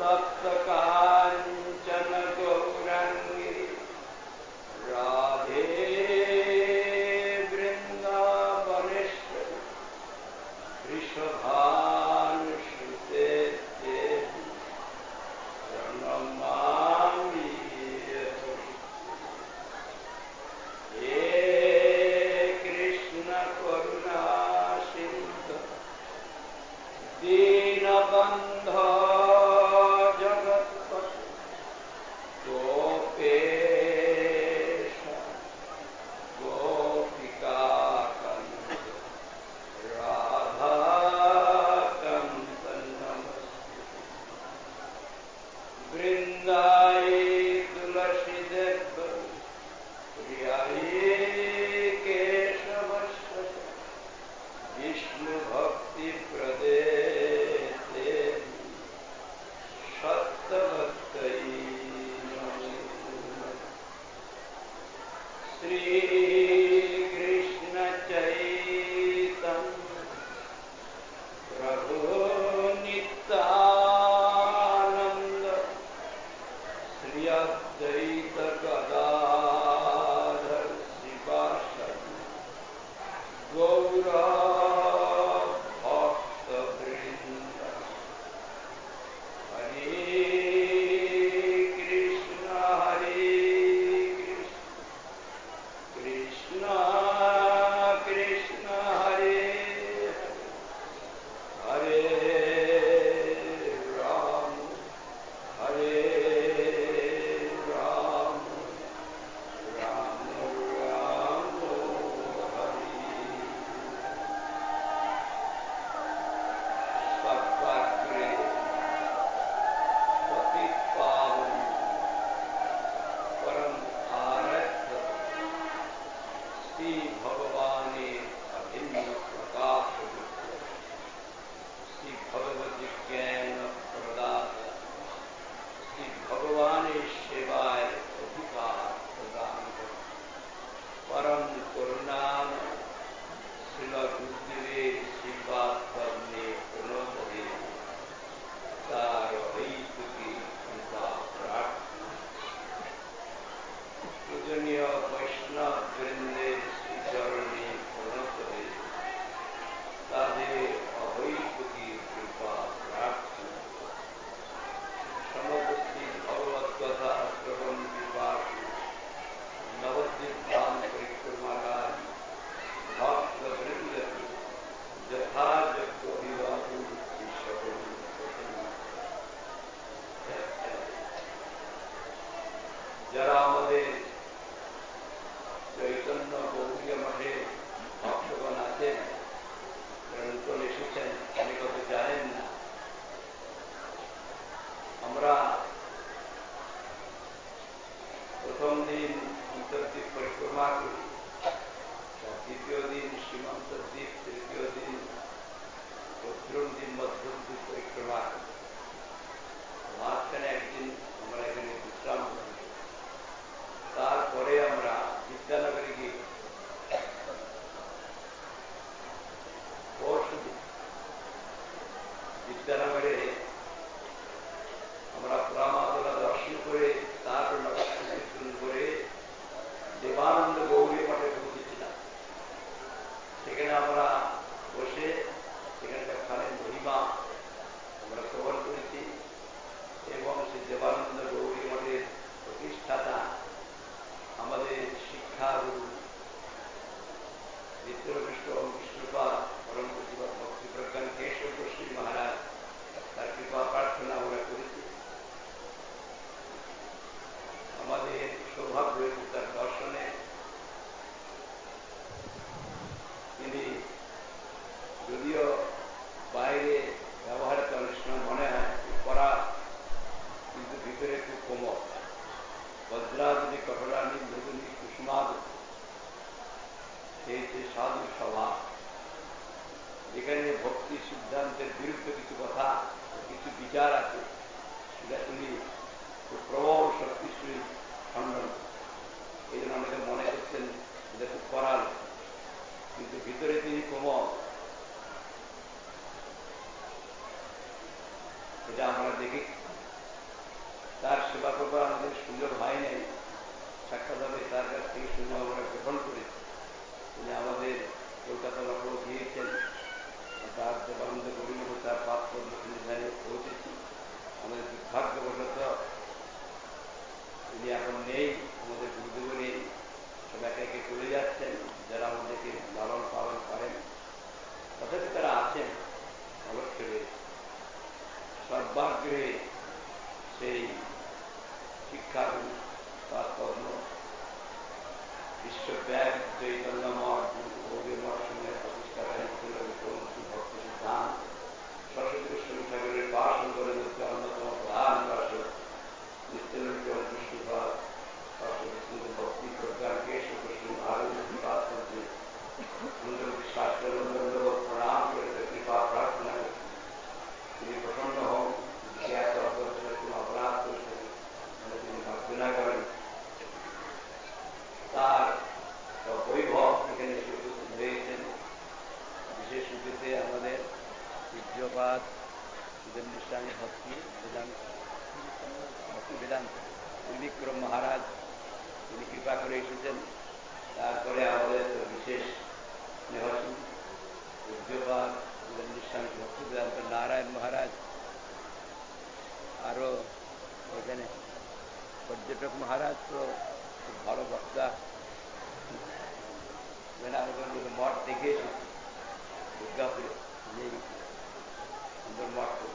तप्त कांचन गौरांगी राधे वृंदावनेश्वरी वृषभानुसुते देवी प्रणमामि। हे कृष्ण करुणा सिंधु दीनबंधो जगत्पते गोपेश गोपिकाकांत राधाकांत नमस्ते। वृंदाए तुलसीदेव प्रियाये केशवस्य विष्णु भक्ति प्रदे सत्तभक्तये नमः। श्री कृष्ण चैतन्य प्रभु नित्यानंद श्री अद्वैत गदाधर शिवासादि गौर भक्तवृंद। हरे कृष्ण कृष्ण कृष्ण हरे हरे राम राम राम राम हरे। सत्पात्रे पतितपावन परम आराध्य श्री भगवाने अभिन्न प्रकाश श्री भगवती ज्ञान प्रदाता श्री भगवाने सेवाय अधिकार प्रदान कर परम करुणाम श्रील गुरुदेव श्रीपाद करने पुनः तार की कृपा प्रार्थना। पूजनीय वैष्णव वृंदे श्री चरणे प्रणत तादे अवैत की कृपा प्रार्थना। समवर्ती भगवत कथा श्रवण विभाग नवद्वीप धाम परिक्रमा भक्त वृंद यथायोग्य अभिवादन যারা আমাদের চৈতন্য গৌরীয় মঠে ভক্তগণ আছেন নতুন এসেছেন অনেক হয়তো জানেন না। আমরা প্রথম দিন অন্তর্দ্বীপ পরিক্রমা করি, দ্বিতীয় দিন সীমান্ত দ্বীপ, তৃতীয় দিন প্রথম দিন মধ্যম দ্বীপ পরিক্রমা করি। মাঝখানে একদিন আমরা এখানে বিশ্রাম করি। তারপরে আমরা বিদ্যানগরে গিয়ে পরশুদিন বিদ্যানগরে আমরা প্রামাদলা দর্শন করে তারপর নবকীর্তন করে দেবানন্দ গৌরী মঠে পৌঁছেছিলাম। সেখানে আমরা বসে সেখানকার খানের মহিমা আমরা শ্রবণ করেছি এবং সেই দেবানন্দ গৌরী মঠের প্রতিষ্ঠাতা আমাদের শিক্ষাগুরু নিত্যবিষ্ট কৃষ্ণপাদ পরম প্রতিভা ভক্তি প্রজ্ঞান কেশব গোস্বী মহারাজ তার কৃপা প্রার্থনা আমরা করেছি। আমাদের সৌভাগ্য হয়েছে তার দর্শনে। তিনি যদিও বাইরে ব্যবহারে তো অনেক সময় মনে হয় করা, কিন্তু ভিতরে খুব কোমল। বজ্রাদি কঠোরানি মৃদুনি কুসুমাদ এই যে সাধু স্বভাব, যেখানে ভক্তি সিদ্ধান্তের বিরুদ্ধে কিছু কথা কিছু বিচার আছে সেটা তিনি খুব প্রবল শক্তিশালী খণ্ডন। এই জন্য অনেকে মনে করছেন এটা খুব করাল, কিন্তু ভিতরে তিনি কোমল। এটা আমরা দেখি তার সেবা করবার আমাদের সুযোগ হয় নাই, সাক্ষাৎভাবে তার কাছ থেকে সুযোগ আমরা গ্রহণ করেছি। তিনি আমাদের কলকাতা লখনৌ গিয়েছেন, তার দেবানন্দ গরিব তার পাত্র নিধানে পৌঁছেছি। আমাদের দুর্ভাগ্যবশত তিনি এখন নেই, আমাদের গুরুদেব নেই, সব একে একে চলে যাচ্ছেন, যারা আমাদেরকে লালন পালন করেন। তথাপি তারা আছেন অবশ্যই সর্বাগ্রহে সেই শিক্ষাগুরু তাৎপর্য বিশ্বব্যাপী চৈতন্য মঠ গৌরী মঠ সময়ের প্রতিষ্ঠাতা হিসেবে ভক্তি সিদ্ধান্ত সরস্বতী গোস্বামী ঠাকুরের পাশন করে মধ্যে অন্যতম প্রধান উপাসক নিত্যানন্দ কৃষ্ণপাল সরস্বতী ভক্তি প্রজ্ঞান কেশব গোস্বামী আরতি পাত্রকে সুন্দরী শাস্ত্রের প্রণাম করে কৃপা প্রার্থনা করে তিনি প্রসন্ন হন। জ্ঞাত কোনো অপরাধ করেছেন তিনি প্রার্থনা করেন, তার বৈভব এখানে উপস্থিত হয়েছেন। বিশেষ রূপেতে আমাদের পূজ্যপাদ স্বামী ভক্তি বেদান্ত ত্রিবিক্রম মহারাজ তিনি কৃপা করে এসেছেন। তারপরে আমাদের বিশেষ স্নেহসী পূজ্যপাদ স্বামী ভক্তি বেদান্ত নারায়ণ মহারাজ, আরও এখানে পর্যটক মহারাজ তো খুব ভালো বক্তা, মঠ দেখে এসেছি দুর্গাপুরে, নেই সুন্দর मठ को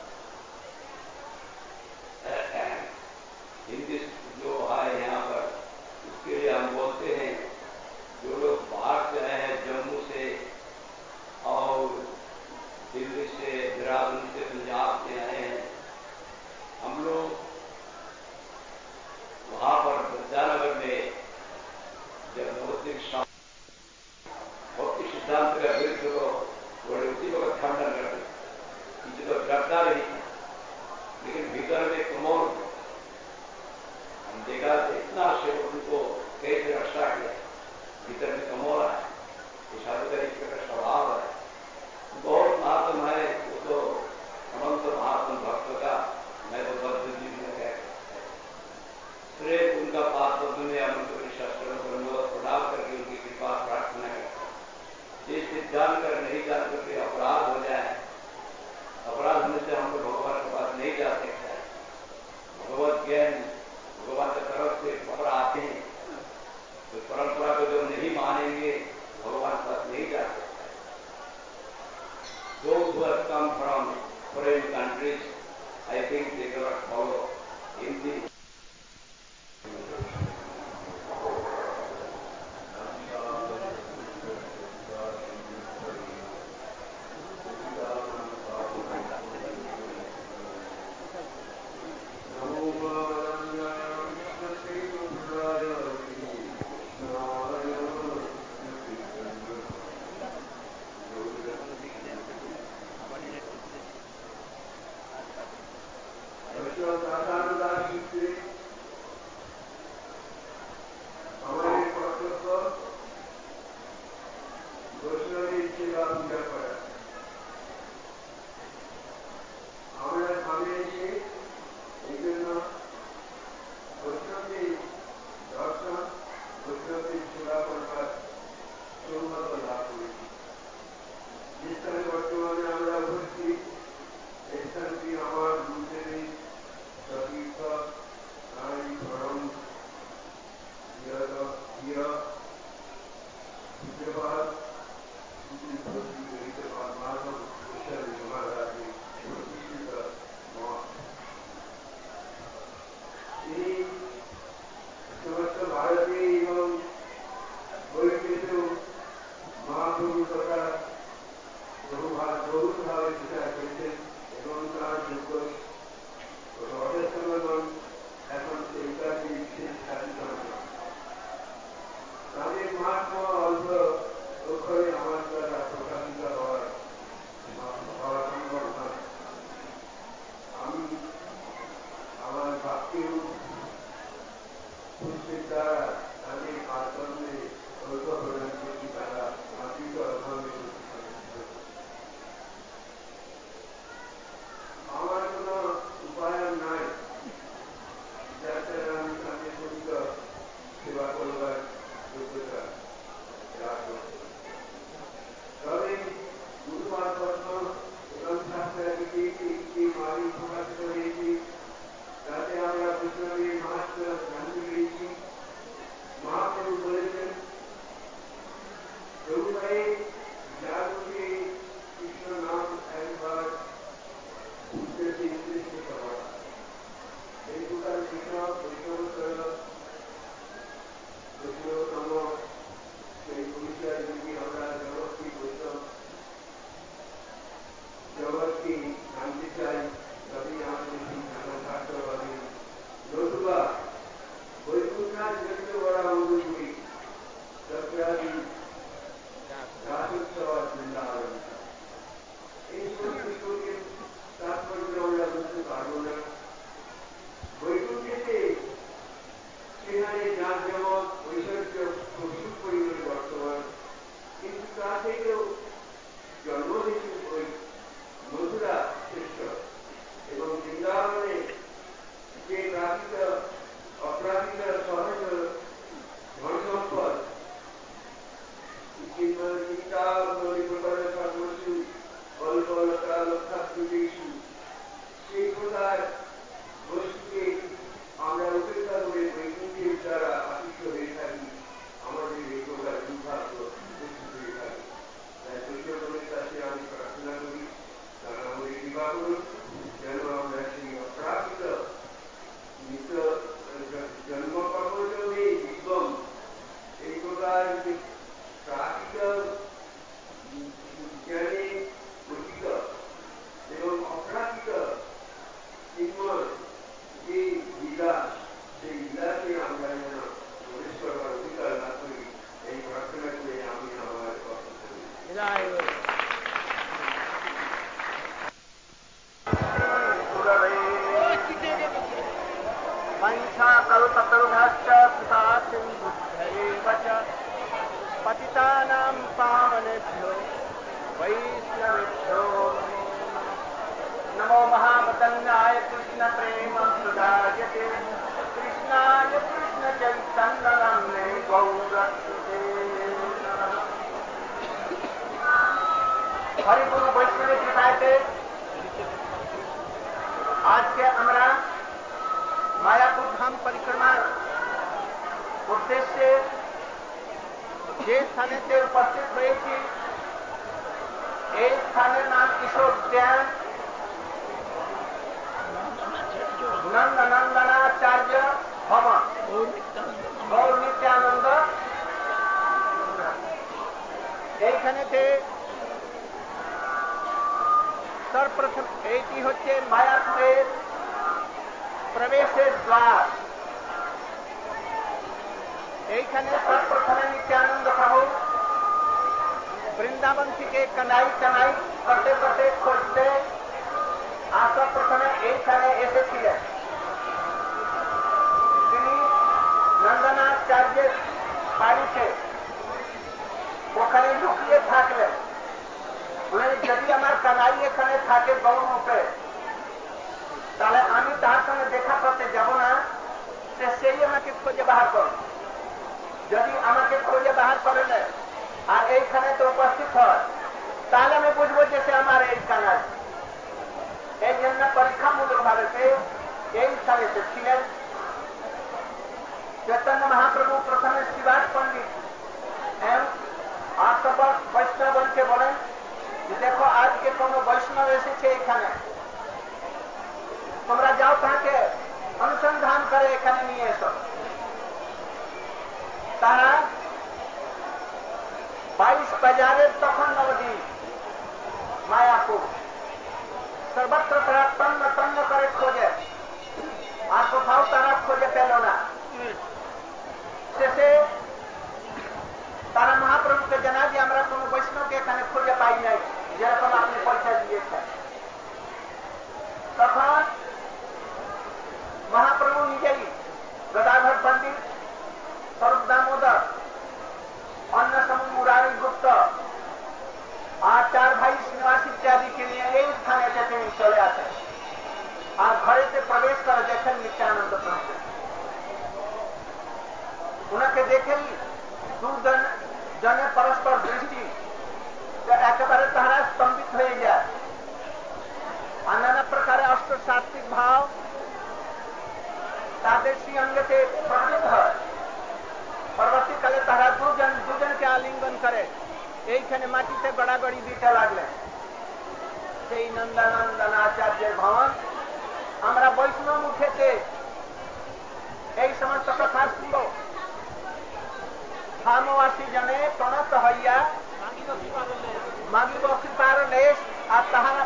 हिंदी जो है यहाँ पर उसके लिए हम बोलते हैं जो लोग बाहर से आए हैं जम्मू से और दिल्ली से देहरादून से पंजाब से आए हैं, हम लोग वहाँ पर विद्यानगर में जब भौतिक सिद्धांत का विरुद्ध को बड़े उसी वक्त खंडन करते किसी तो डरता नहीं, लेकिन भीतर में कमोल हम देखा इतना सेवक उनको कैसे रक्षा किया, भीतर में कमोल है, इशारे तरीके का स्वभाव है, बहुत महात्म है वो तो अनंत महात्म भक्त का मैं तो बद्ध जीवन कह श्रेय उनका पात्र में अनंत शास्त्रों को प्रणाम करके उनकी कृपा प्रार्थना करता। जिस जानकर नहीं जान करके अपराध हो जाए, अपराध होने से हम लोग भगवान के पास नहीं जा सकते हैं। भगवत ज्ञान भगवान की तरफ से खबर आते हैं तो परंपरा को जो नहीं मानेंगे भगवान के पास नहीं जा सकते। Those who have come from foreign countries, I think they cannot follow Hindi. মারি প্রকাশ করেছি, তাতে আমরা বৈষ্ণবের মাহাত্ম জানতে পেরেছি। মহাপ্রভু বলেছেন, প্রভু ভাই যাকে কৃষ্ণ নাম একবার উদ্দেশ্যে করা এই প্রকার কৃষ্ণ বৈষ্ণবতম সেই পরিচয় যদি আমরা জগৎকে বৈষ্ণব জগৎকে জানতে চাই, তবেই আমাদের সেই জানা থাকতে হবে। নতুবা বৈকুণ্ঠার জন্য বড়া মধুপুরী সত্যাদি রাজোৎসব বৃন্দাবন, এই সমস্ত শ্লোকের তাৎপর্য আমরা বুঝতে পারবো না। বৈকুণ্ঠেতে সেখানে যার যেমন ঐশ্বর্য প্রচুর পরিমাণে বর্তমান, কিন্তু তা থেকেও জন্মদিন ওই মথুরা শ্রেষ্ঠ এবং বৃন্দাবনে যে প্রাকৃত অপ্রাকৃত সহজ ধন সম্পদ সেই প্রকার বস্তুকে আমরা উপেক্ষা করে বৈকুণ্ঠের দ্বারা আকৃষ্ট হয়ে থাকি, আমাদের এই প্রকার দুর্ভাগ্য উপস্থিত হয়ে থাকে। তাই বৈষ্ণবের কাছে আমি প্রার্থনা করি, তারা আমাদের কৃপা করুন, যেন আমরা সেই অপ্রাকৃত নিত্য জন্মকর্মযোগে বিদ্যম এই প্রকার প্রাকৃত জ্ঞানে গঠিত এবং অপ্রাকৃত চিন্ময় যে বিলাস, সেই বিলাসে আমরা যেন প্রবেশ করবার অধিকার লাভ করি, এই প্রার্থনা করে আমি আমার কথা করি। पतितानां पावनेभ्यो वैष्णवेभ्यो नमो महावदन्याय कृष्ण प्रेम सुदायते कृष्णाय कृष्ण चैतन्य नाम्ने गौरसुते हरिगुरु वैष्णव कृपाते आज के আমরা मायापुर धाम परिक्रमा उद्देश्य যে স্থানেতে উপস্থিত হয়েছি, এই স্থানের নাম কিশোর উদ্যান নন্দনাচার্য ভবন গৌর নিত্যানন্দ। এইখানেতে সর্বপ্রথম এইটি হচ্ছে মায়াপুরের প্রবেশের দ্বার। এইখানে সর্বপ্রথমে নিত্যানন্দ প্রভু বৃন্দাবন থেকে কানাই করতে করতে খুঁজতে সর্বপ্রথমে এইখানে এসেছিলেন। তিনি নন্দনাচার্যের বাড়িতে ওখানে লুকিয়ে থাকলেন। যদি আমার কানাই এখানে থাকে গৌরূপে, তাহলে আমি তার সঙ্গে দেখা করতে যাব না, সেই আমাকে খুঁজে বাহার করবে। যদি আমাকে খুঁজে বাহার করে নেয় আর এইখানে তো উপস্থিত হয়, তাহলে আমি বুঝবো যে সে আমার এই কানাই। এই জন্য পরীক্ষামূলক ভাবে এই স্থানে ছিলেন। চৈতন্য মহাপ্রভু প্রথমে শ্রীবাস পণ্ডিত আর সব বৈষ্ণবকে বলেন যে দেখো আজকে কোন বৈষ্ণব এসেছে এখানে, তোমরা যাও তাকে অনুসন্ধান করে এখানে নিয়ে এসো। তারা 22 বাজারের তখন নবদ্বীপ মায়াপুর সর্বত্র তারা তন্ন করে খোঁজে, আর কোথাও তারা খোঁজে পেল না। শেষে তারা মহাপ্রভুকে জানা যে আমরা কোন বৈষ্ণবকে এখানে খুঁজে পাই নাই, যেরকম আপনি পরিচয় দিয়েছেন। তখন মহাপ্রভু নিজেই গদাধর পণ্ডিত, স্বরূপ দামোদর, অন্নসমুদ্র মুরারি গুপ্ত আর 4 ভাই শ্রীনিবাস ইত্যাদিকে নিয়ে এই স্থানে তিনি চলে আসেন আর ঘরেতে প্রবেশ করে দেখেন নিত্যানন্দ প্রভু। উনাকে দেখেই দুজনে পরস্পর দৃষ্টি একেবারে তারা স্তম্ভিত হয়ে যায়। ওইখানে মাটিতে গড়াগড়ি দিতে লাগলেন। সেই নন্দনন্দন আচার্যের ভবন আমরা বৈষ্ণব মুখেতে এই সমস্ত কথা শুনব। ধামবাসী জনে প্রণত হইয়া মাগিব কৃপার লেশ, আর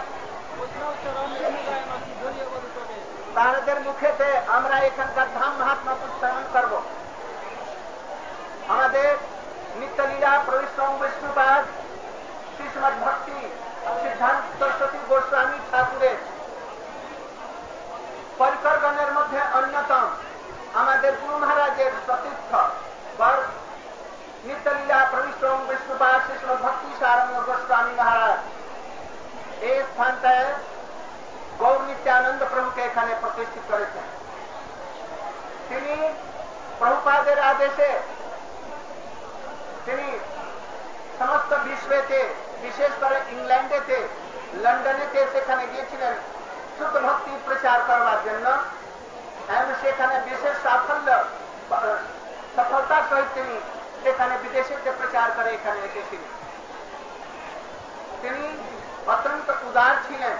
তাহাদের মুখেতে আমরা এখানকার ধাম মহাত্মা উচ্চারণ করব। আমাদের নিত্যলীলা পরিশ্রম বিষ্ণুপাদ শ্রীমদ ভক্তি সিদ্ধান্ত সরস্বতী গোস্বামী ঠাকুরের পরিকরগণের মধ্যে অন্যতম আমাদের গুরু মহারাজের সতীর্থ নিত্যলীলা পরিশ্রম বিষ্ণুপাদ শ্রীমদ ভক্তি সারঙ্গ গোস্বামী মহারাজ এই স্থানটায় গৌর নিত্যানন্দ প্রভুকে এখানে প্রতিষ্ঠিত করেছেন। তিনি প্রভুপাদের আদেশে তিনি সমস্ত বিশ্বেতে, বিশেষ করে ইংল্যান্ডেতে, লন্ডনেতে সেখানে গিয়েছিলেন শুদ্ধ ভক্তি প্রচার করবার জন্য। এবং সেখানে বিশেষ সফলতার সহিত তিনি সেখানে বিদেশেতে প্রচার করে এখানে এসেছিলেন। তিনি অত্যন্ত উদার ছিলেন।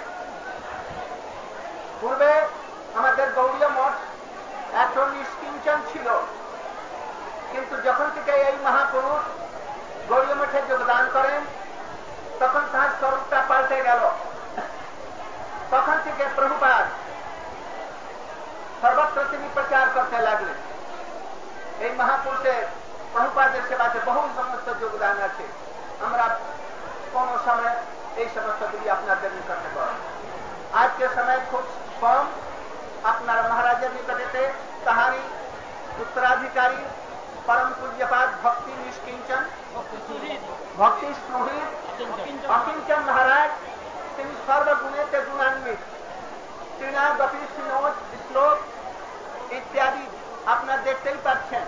পূর্বে আমাদের গৌড়ীয় মঠ এত নিষ্কিঞ্চন ছিল, কিন্তু যখন থেকে এই মহাপুরুষ গৌড়ীয় মঠে যোগদান করেন তখন তার স্বরূপটা পাল্টে গেল। তখন থেকে প্রভুপাদ সর্বত্র তিনি প্রচার করতে লাগলেন। এই মহাপুরুষের প্রভুপাদের সেবাতে বহু সমস্ত যোগদান আছে। আমরা কোন সময় এই সমস্তগুলি আপনাদের নিকটে করব। আজকের সময় খুব কম আপনার মহারাজের নিকটেতে তাহারি উত্তরাধিকারী परम पूज्यपाद भक्ति निष्किंचन भक्ति स्पृहित अकिंचन महाराज তিনি সর্বগুণেতে গুণান্বিত। তৃণাগতি শ্লোক ইত্যাদি আপনার দেখতেই পাচ্ছেন।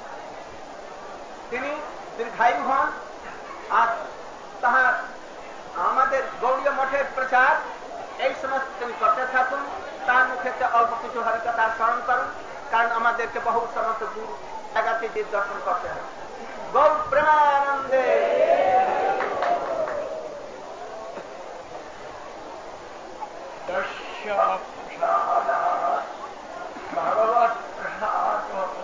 তিনি দীর্ঘায়ু হন আর তাহার আমাদের গৌড়ীয় মঠের প্রচার এই সমস্ত তিনি করতে থাকুন। তার মুখেতে অল্প কিছু হরিকথা স্মরণ করুন, কারণ আমাদেরকে বহু সমস্ত দূর জায়গাতে যে দর্শন করতে হবে। গৌর প্রেমানন্দে ভগবত প্রসাদ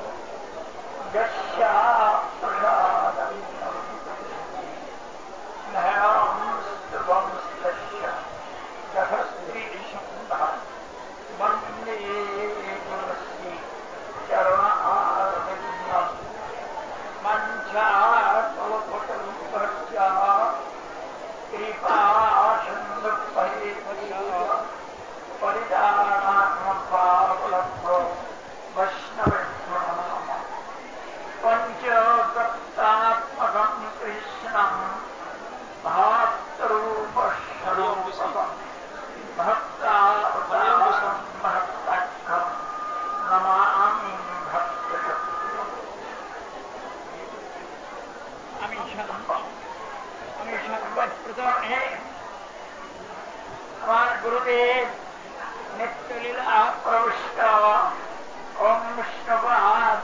गुरुदेव नित्यलीला प्रविष्ट ओम विष्णुपाद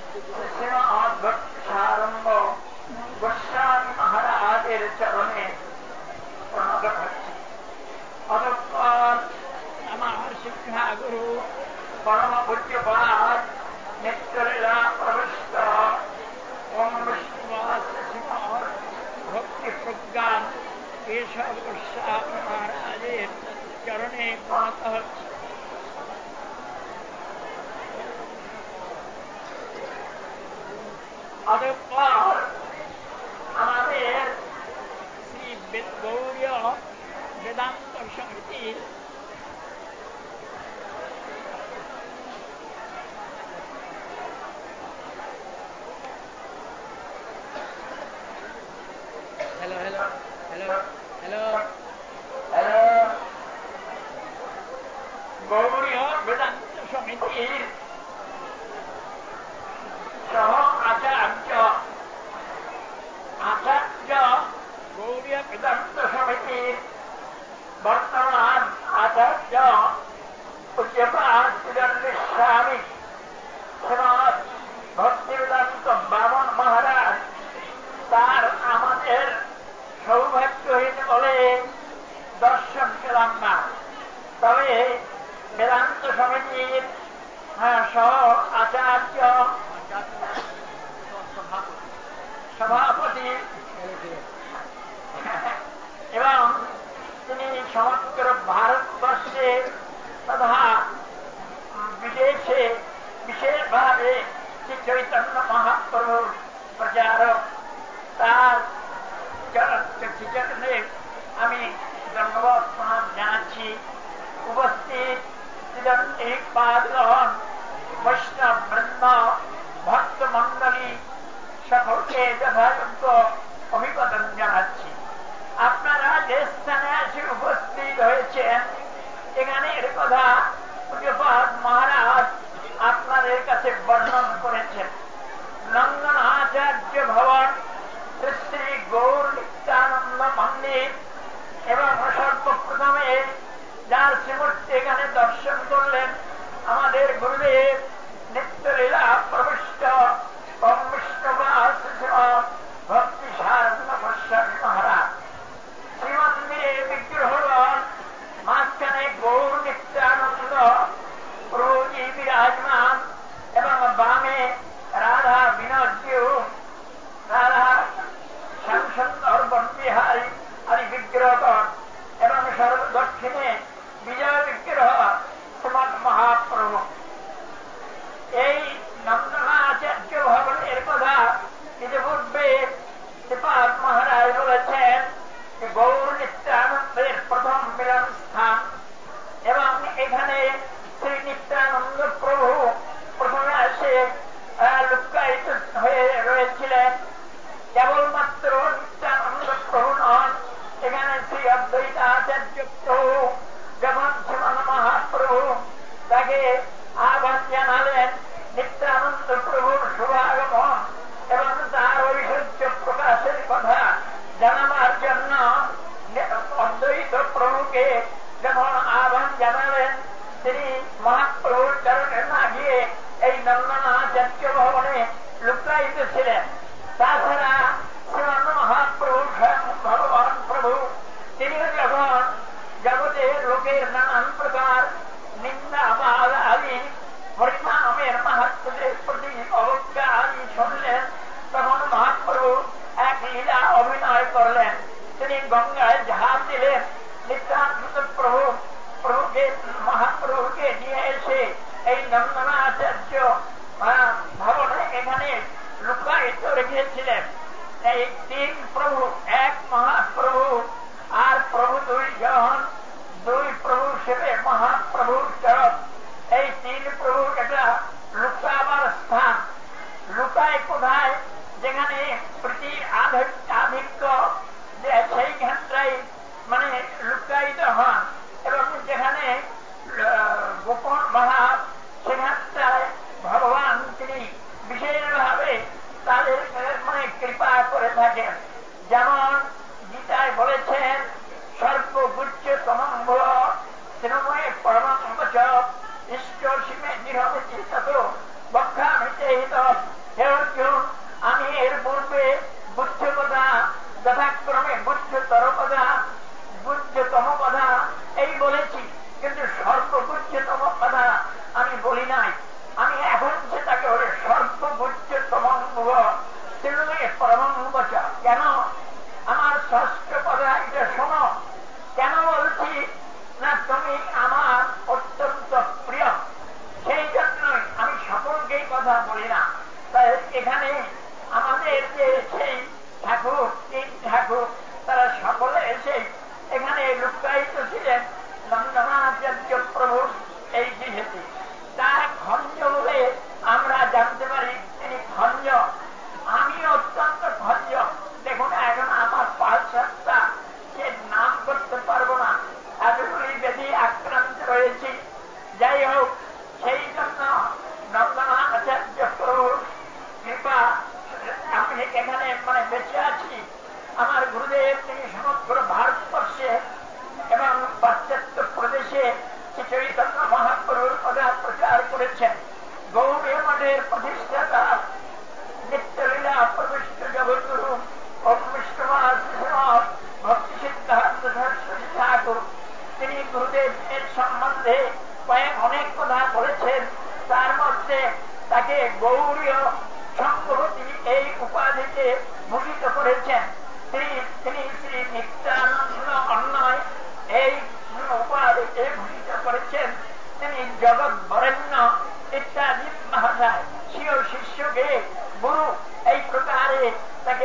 भक्तारंभ गोस्वामी महाराजेर चरणे प्रणाम करছি। অতঃপর আমার শিক্ষা গুরু পরম পূজ্যপাদ নিত্যলীলা প্রবিষ্ট ওম বিষ্ণুপাদ ভক্তি প্রজ্ঞান কেশব গোস্বামী মহারাজের চরণে প্রণত হচ্ছে। অতঃপর আমাদের শ্রী গৌড়ীয় বেদান্ত সমিতি গৌড়ীয় বেদান্ত সমিতির সহ আচার্য গৌড়ীয় বেদান্ত সমিতির বর্তমান আচার্য পূজ্যপাদ স্বামী শ্রীমৎ ভক্তি বেদান্ত বামন মহারাজ তার আমাদের সৌভাগ্যহীন বলে দর্শন পেলাম না। তবে বেদান্ত সমিতির সহ আচার্য সভাপতি এবং তিনি সমগ্র ভারতবর্ষে তথা বিদেশে বিশেষভাবে শ্রী চৈতন্য মহাপ্রভুর প্রচারক, তার চরণে আমি ধন্যবাদ প্রণাম জানাচ্ছি। উপস্থিত পাদগণ, বৈষ্ণব বৃন্দ, ভক্ত মন্ডলী সকলকে যথাযোগ্য অভিবাদন জানাচ্ছি। আপনারা যে স্থানে এসে উপস্থিত হয়েছেন, এখানে এর কথা পূজ্যপাদ মহারাজ আপনাদের কাছে বর্ণন করেছেন। নন্দনাচার্য ভবন, শ্রী শ্রী গৌর নিত্যানন্দ মন্দির এবং সর্বপ্রথমে যার শ্রীমূর্তি এখানে দর্শন করলেন আমাদের গুরুদেব নিত্যলীলা প্রবিষ্ট ভক্তি সারণ্য গোস্বামী মহারাজ। শ্রীমন্দিরে বিগ্রহগণ, মাঝখানে গৌর নিত্যানন্দ প্রভুজি বিরাজমান এবং বামে রাধা বিনোদজিউ, রাধা শ্যামসুন্দর বনবিহারী আদি বিগ্রহগণ এবং সর্বদক্ষিণে বিজয় বিগ্রহ শ্রীমৎ মহাপ্রভু। এই নন্দনাচার্য ভবনের কথা ইতিপূর্বে শ্রীপাদ মহারাজ বলেছেন গৌর নিত্যানন্দের প্রথম মিলন স্থান এবং এখানে শ্রী নিত্যানন্দ প্রভু প্রথমে এসে লুক্কায়িত হয়ে রয়েছিলেন। কেবলমাত্র নিত্যানন্দ প্রভু নন, এখানে শ্রী অদ্বৈতাচার্য প্রভু যখন শ্রীমন মহাপ্রভু তাকে আহ্বান জানালেন নিত্যানন্দ প্রভুর শুভাগমন এবং তার ঐশ্বর্য প্রকাশের কথা জানাবার জন্য অদ্বৈত প্রভুকে যখন আহ্বান জানালেন, তিনি মহাপ্রভুর চরণে না গিয়ে এই নন্দনাচার্য ভবনে লুকায়িত ছিলেন। তাছাড়া শ্রীমন মহাপ্রভু স্বয়ং ভগবান প্রভু তিনিও যখন জগতে লোকের নানান প্রকার নিন্দা বাধা আদি হরিনামের মাহাত্ম্যের প্রতি অবজ্ঞা আদি শুনলেন, তখন মহাপ্রভু এক লীলা অভিনয় করলেন। তিনি গঙ্গায় ঝাঁপ দিলেন। নিত্যানন্দ প্রভুকে মহাপ্রভুকে নিয়ে এসে এই নন্দনাচার্য ভবনে এখানে লুকায়িত রেখেছিলেন। এই তিন প্রভু, এক মহাপ্রভু আর প্রভু দুইজন, দুই প্রভু হিসেবে মহাপ্রভুর চরণ। এই তিন প্রভু এটা লুকাবার স্থান। লুকায় কোথায়? যেখানে প্রীতি আধিক্য সেইখানটাই মানে লুকায়িত হন এবং যেখানে গোপন ভাব সেখানটায় ভগবান তিনি বিশেষভাবে তাদের মানে কৃপা করে থাকেন। যেমন গীতায় বলেছেন সর্বগুচ্ছ তমম্ভ তৃণময় পরমম্বচ ইষ্ট সীমে নিরমিতি তত বক্ষামিতে হিত। হে অর্জুন, আমি এর পূর্বে বুদ্ধ কথা যথাক্রমে বুদ্ধতর কথা, বুদ্ধতম কথা এই বলেছি, কিন্তু সর্বগুচ্ছতম কথা আমি বলি নাই। আমি এখন সেটাকে বলে সর্বগুচ্ছতম তৃণময় পরমম্বচ। কেন? আমার ষষ্ঠ কথা এটা শোনো। কেন বলছি না, তুমি আমার অত্যন্ত প্রিয়, সেই জন্যই আমি সকলকেই কথা বলি না। তাই এখানে আমাদের যে সেই ঠাকুর, তিন ঠাকুর, তারা সকলে এসে এখানে লুকায়িত ছিলেন নন্দনাচার্য প্রভুর এই গৃহেতে। তার খঞ্জ বলে আমরা জানতে পারি তিনি খঞ্জ। আমি অত্যন্ত খঞ্জ। দেখুন এখন আমার পাঁচটা সে নাম করতে পারবো না, এতগুলি ব্যাধি আক্রান্ত রয়েছি। যাই হোক, সেই জন্য নন্দনাচার্য প্রভুর কৃপা আমি এখানে মানে বেঁচে আছি। আমার গুরুদেব তিনি সমগ্র ভারতবর্ষে এবং পাশ্চাত্য প্রদেশে শ্রী চৈতন্য মহাপ্রভুর কথা প্রচার করেছেন। গৌড়ীয় মঠের প্রতিষ্ঠাতা নিত্যলীলা প্রবিষ্ট জগৎগুরু ওম বিষ্ণু ভক্তি সিদ্ধান্ত সরস্বতী ঠাকুর তিনি গুরুদেবের সম্বন্ধে অনেক কথা বলেছেন। তার মধ্যে তাকে গৌরীয় সংঘবতী এই উপাধিতে ভূষিত করেছেন। তিনি শ্রী নিত্যানন্দ অন্যয় এই উপাধিতে ভূষিত করেছেন। তিনি জগৎ বরেণ্য ইত্যাদি ভাষায় স্বীয় শিষ্যকে গুরু এই প্রকারে তাকে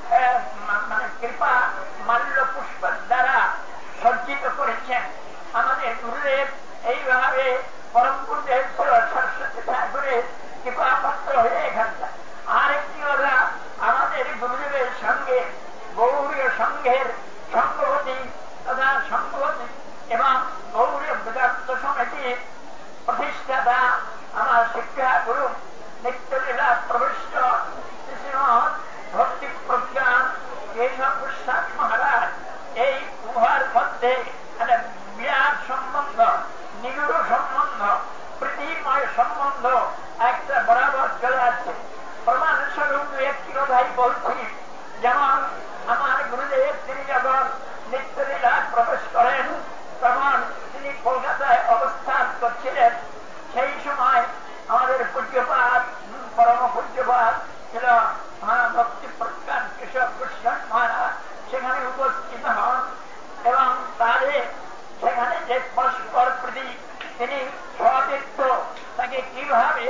কৃপা মাল্য পুষ্পের দ্বারা সজ্জিত করেছেন। আমাদের গুরুদেব এইভাবে পরম গুরুদেব সরস্বতী ঠাকুরের কৃপাপাত্র হয়ে এখানটা। আরেকটি কথা, আমাদের গুরুদেবের সঙ্গে গৌরীয় সংঘের সংঘবতী তথা সংঘবতী এবং গৌরীয় বেদান্ত সমিতির প্রতিষ্ঠাতা আমার শিক্ষা গুরু নিত্যলীলা প্রবিষ্ট শ্রীমৎ ভক্তি প্রজ্ঞান কেশব প্রসাদ মহারাজ এই উভয়ের মধ্যে একটা বিরাট সম্বন্ধ, নিগুড় সম্বন্ধ, প্রীতিময় সম্বন্ধ একটা বরাবর চলে আসছে। প্রমাণ স্বরূপ একটি কথাই বলছি, যেমন আমার গুরুদেব তিনি যখন নিত্যলীলা প্রবেশ করেন তখন তিনি কলকাতায় অবস্থান করছিলেন। সেই সময় আমাদের পূজ্যপাত পরম পূজ্যপাত ছিল ভক্তি প্রজ্ঞান কেশব প্রসাদ মহারাজ সেখানে উপস্থিত হন এবং তাদের সেখানে যে পরস্পর প্রতি তিনি সতীর্থ তাকে কিভাবে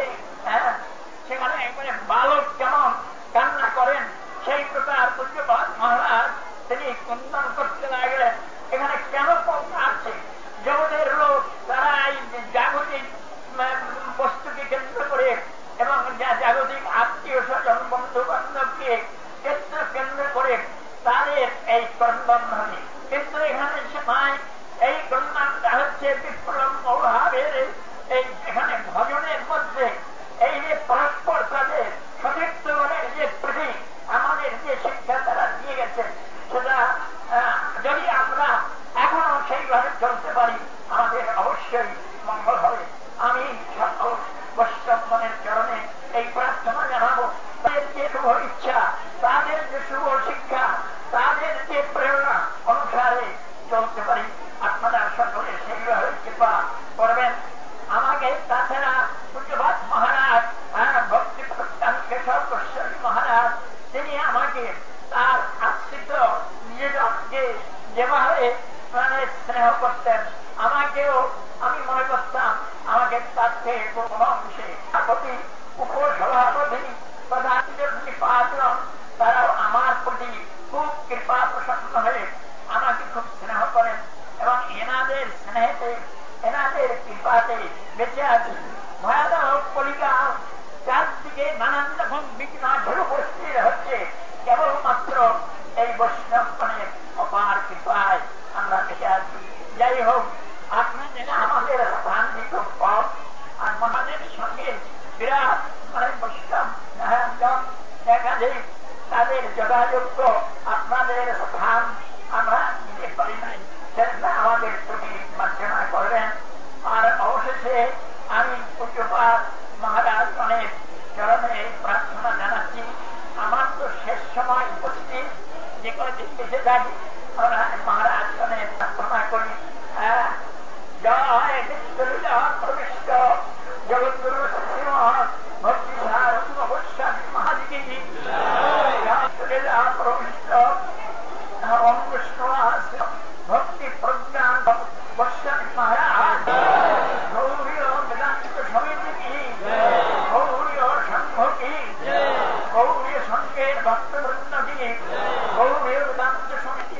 সেখানে একবারে বালক যেমন কান্না করেন সেই প্রকার পূজ্যপাত মহারাজ তিনি কুন্দন করতে লাগলেন। এখানে কেন আছে জগতের লোক তারা এই জাগতিক বস্তুকে কেন্দ্র করে এবং জাগতিক আত্মীয় স্বজন বন্ধু বান্ধবকে কেন্দ্র করে তাদের এই ক্রন্দন ধ্বনি, কিন্তু এখানে সময় এই ক্রন্দনটা হচ্ছে বিপ্লব অভাবের এই এখানে ভজনের মধ্যে এই যে পরস্পর তাদের সতীর্থগণের যে প্রতি আমাদের যে শিক্ষা তারা দিয়ে গেছেন সেটা যদি আমরা এখনো সেইভাবে চলতে পারি আমাদের অবশ্যই মঙ্গল হবে। আমি সকল বৈষ্ণবগণের চরণে এই প্রার্থনা জানাবো, তাদের যে শুভ ইচ্ছা, তাদের যে শুভ শিক্ষা, তাদের যে প্রেরণা অনুসারে চলতে পারি আপনারা সকলে সেইভাবে কৃপা করবেন আমাকে। তাছাড়া পূজ্যপাত মহারাজ ভক্তি প্রজ্ঞান কেশব প্রসাদ মহারাজ তিনি আমাকে তার আশ্রিত নিজেকে যেভাবে স্নেহ করতেন আমাকেও আমি মনে করতাম আমাকে তার থেকে কোনো অংশে সভাপতি উপসভাপতি প্রধান তারাও আমার প্রতি খুব কৃপা প্রসন্ন হয়ে আমাকে খুব স্নেহ করেন এবং এনাদের স্নেহেতে এনাদের কৃপাতে বেঁচে আছি। ভয়াবহ কলিকা চারদিকে নানান রকম বিঘ্ন ঝড় উপস্থিত হচ্ছে, কেবলমাত্র এই বৈষ্ণবগণের অপার কৃপায় আমরা বেঁচে আছি। যাই হোক, আপনাদের আমাদের স্থান খুব কম আর মহাদের সঙ্গে বিরাট বৈষ্ণব দেখা যায় তাদের যোগাযোগ্য আপনাদের স্থান আমরা নিতে পারি নাই, সেটা আমাদের প্রতি মার্জনা করবেন। আর অবশেষে আমি পূজ্যপাত মহারাজগণের চরণে প্রার্থনা জানাচ্ছি। আমার তো শেষ সময় উপস্থিত, যে কয়েকদিন বেঁচে থাকি আমরা মহারাজগণের প্রার্থনা করি। জয় নিত্যলীলা প্রবিষ্ট জগৎগুরু শ্রীমৎ ভক্তি সারঙ্গ গোস্বামী মহারাজকে লীলা প্রবিষ্ট ভক্তি প্রজ্ঞান গোস্বামী মহারাজ গৌরীয় বেদান্ত সমিতি কি, গৌরীয় সংঘ কি, গৌরীয় সংঘের ভক্তবৃন্দ কি, গৌরীয় বেদান্ত সমিতি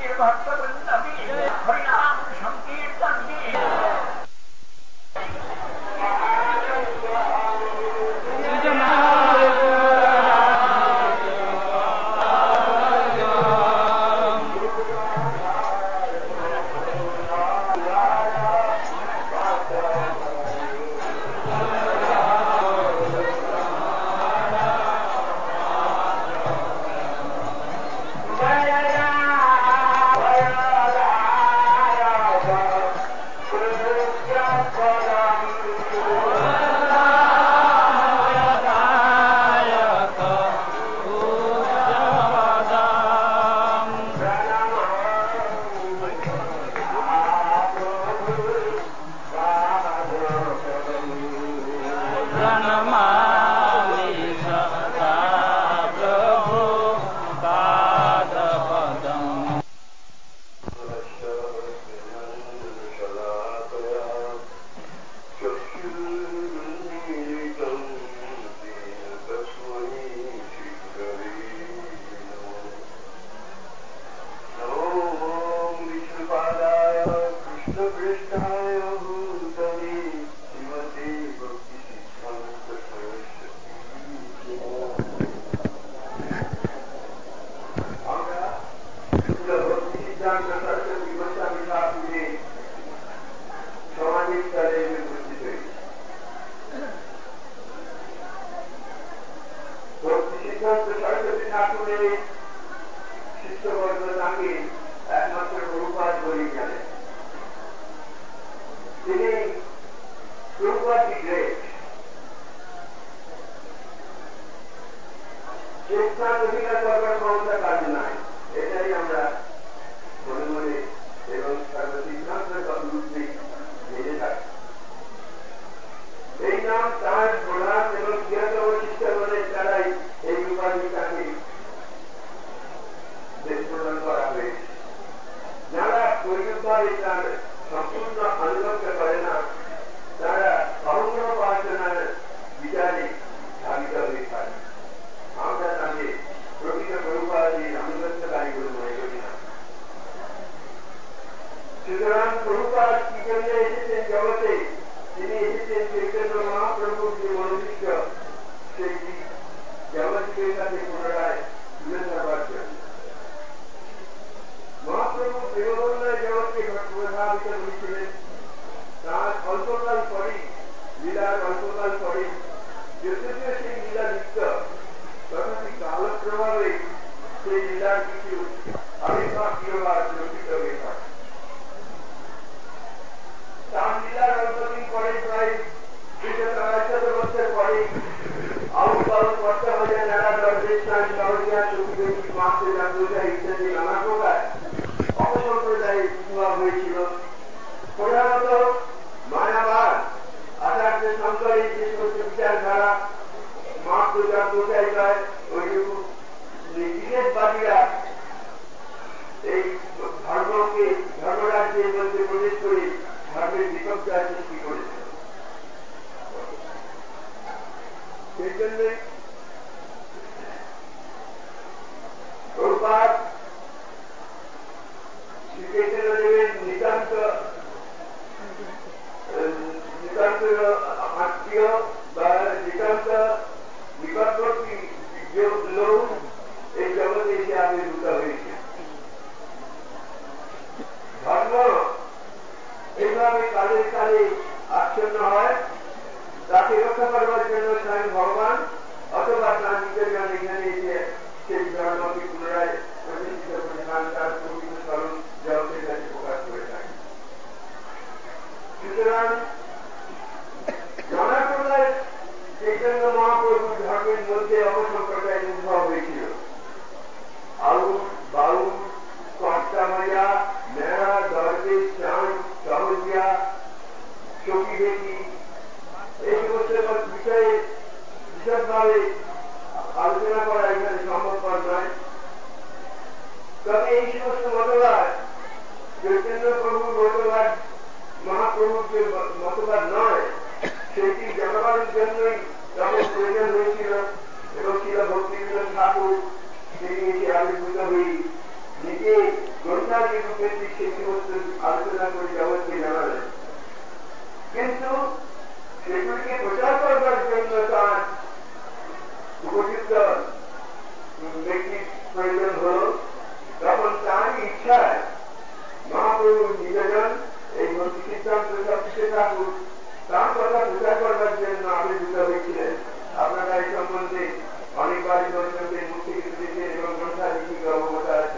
তিনি প্রভুপাদ গ্রেট, সে স্থান অধিকার করবার ক্ষমতা কাজ নাই, এটাই আমরা মনে মনে এবং সর্বসিদ্ধান্তের রূপে মেনে থাকি। এই নাম তার প্রধান এবং বৃহত্তম শিষ্যগণের দ্বারাই এই উপাধি তাকে প্রদান করা হয়েছে। যারা পরিণতভাবে তার সম্পূর্ণ আনুগত্য করে না, তারা অহংর উপাসনার বিচারে ধাবিত হয়ে থাকে। আমরা তাদের প্রকৃত প্রভুপাদের আনুগত্যকারী বলে মনে করি না। সুতরাং প্রভুপাদ কি জন্য এসেছেন জগতে? তিনি এসেছেন চৈতন্য মহাপ্রভুর যে মনোবিষ্ট সেইটি জগতের কাছে পুনরায় তুলে ধরবার জন্য। মহাপ্রভু প্রেমবন্যায় জগৎকে প্রভাবিত করেছিলেন। তার অল্পকাল পরেই, লীলার অল্পকাল পরেই, যদিও সেই লীলা নিত্য, তথাপি কালপ্রভাবে সেই লীলার কিছু আবির্ভাব ক্রিয়বার প্রকৃত হয়ে থাকে। তার লীলার অল্পদিন পরে, প্রায় 200 বছর পরে, আউল বাউল করতে হলে নানা দর্শন সহজিয়া চুক্তি মাসে পূজা ইত্যাদি নানা প্রকার অপসম্প্রদায়ের উদ্ভব হয়েছিল। প্রধানত মায়াবাদ, আচার্য শঙ্করের যে সমস্ত বিচারধারা মা পূজা পূজাই হয়, ওইটুকু বিশেষবাদীরা এই ধর্মকে ধর্মরাজ্যের মধ্যে প্রবেশ করে ধর্মের বিপর্যয় সৃষ্টি করেছে। সেই জন্য প্রভুপাদ শ্রীচৈতন্যদেবের নিতান্ত আত্মীয় বা নিতান্ত নিকটবর্তী লোক এই জগতে এসে আবির্ভূত হয়েছে। ধর্ম এইভাবে কালে কালে আচ্ছন্ন হয়, তাকে রক্ষা করবার জন্য স্বয়ং ভগবান অথবা তার নিজের জন এখানে এসে সেই ধর্মকে পুনরায় প্রতিষ্ঠিত করে তার প্রকৃত স্বরূপ জগতের কাছে প্রকাশ করে থাকে। সুতরাং নানা প্রকার চৈতন্য মহাপ্রভুর ধর্মের মধ্যে অপসম্প্রদায়ের উদ্ভব হয়েছিল। আউল বাউল, কর্তা মাইয়া, মেয়া, দরবেশ, চাঁদ, সহজিয়া, চকি বেটি, এই সমস্ত বিষয়ে বিশদভাবে আলোচনা করা এখানে সম্ভবপর নয়। তবে এই সমস্ত মতবাদ চৈতন্য প্রভুর মতবাদ, মহাপ্রভুর যে মতবাদ নয়, সেটি জানাবার জন্যই তখন প্রয়োজন হয়েছিল এবং ছিল ভক্তিবিনোদ ঠাকুর তিনি এসে আবির্ভূত হয়ে নিজে গ্রন্থাদি রূপে সেই সমস্ত আলোচনা করে জগৎকে জানালেন। কিন্তু সেগুলিকে প্রচার করবার জন্য তার উপযুক্ত ব্যক্তির প্রয়োজন হল। তখন তার ইচ্ছায় মহাপ্রভুর নিবেদন এই ভক্তি সিদ্ধান্ত সবকিছু ঠাকুর তার কথা প্রচার করবার জন্য আবির্ভূত হয়েছিলেন। আপনারা এই সম্বন্ধে অনেকবারই দর্শকদের মুখ থেকে শুনেছেন এবং গ্রন্থাদি থেকে অবগত আছে।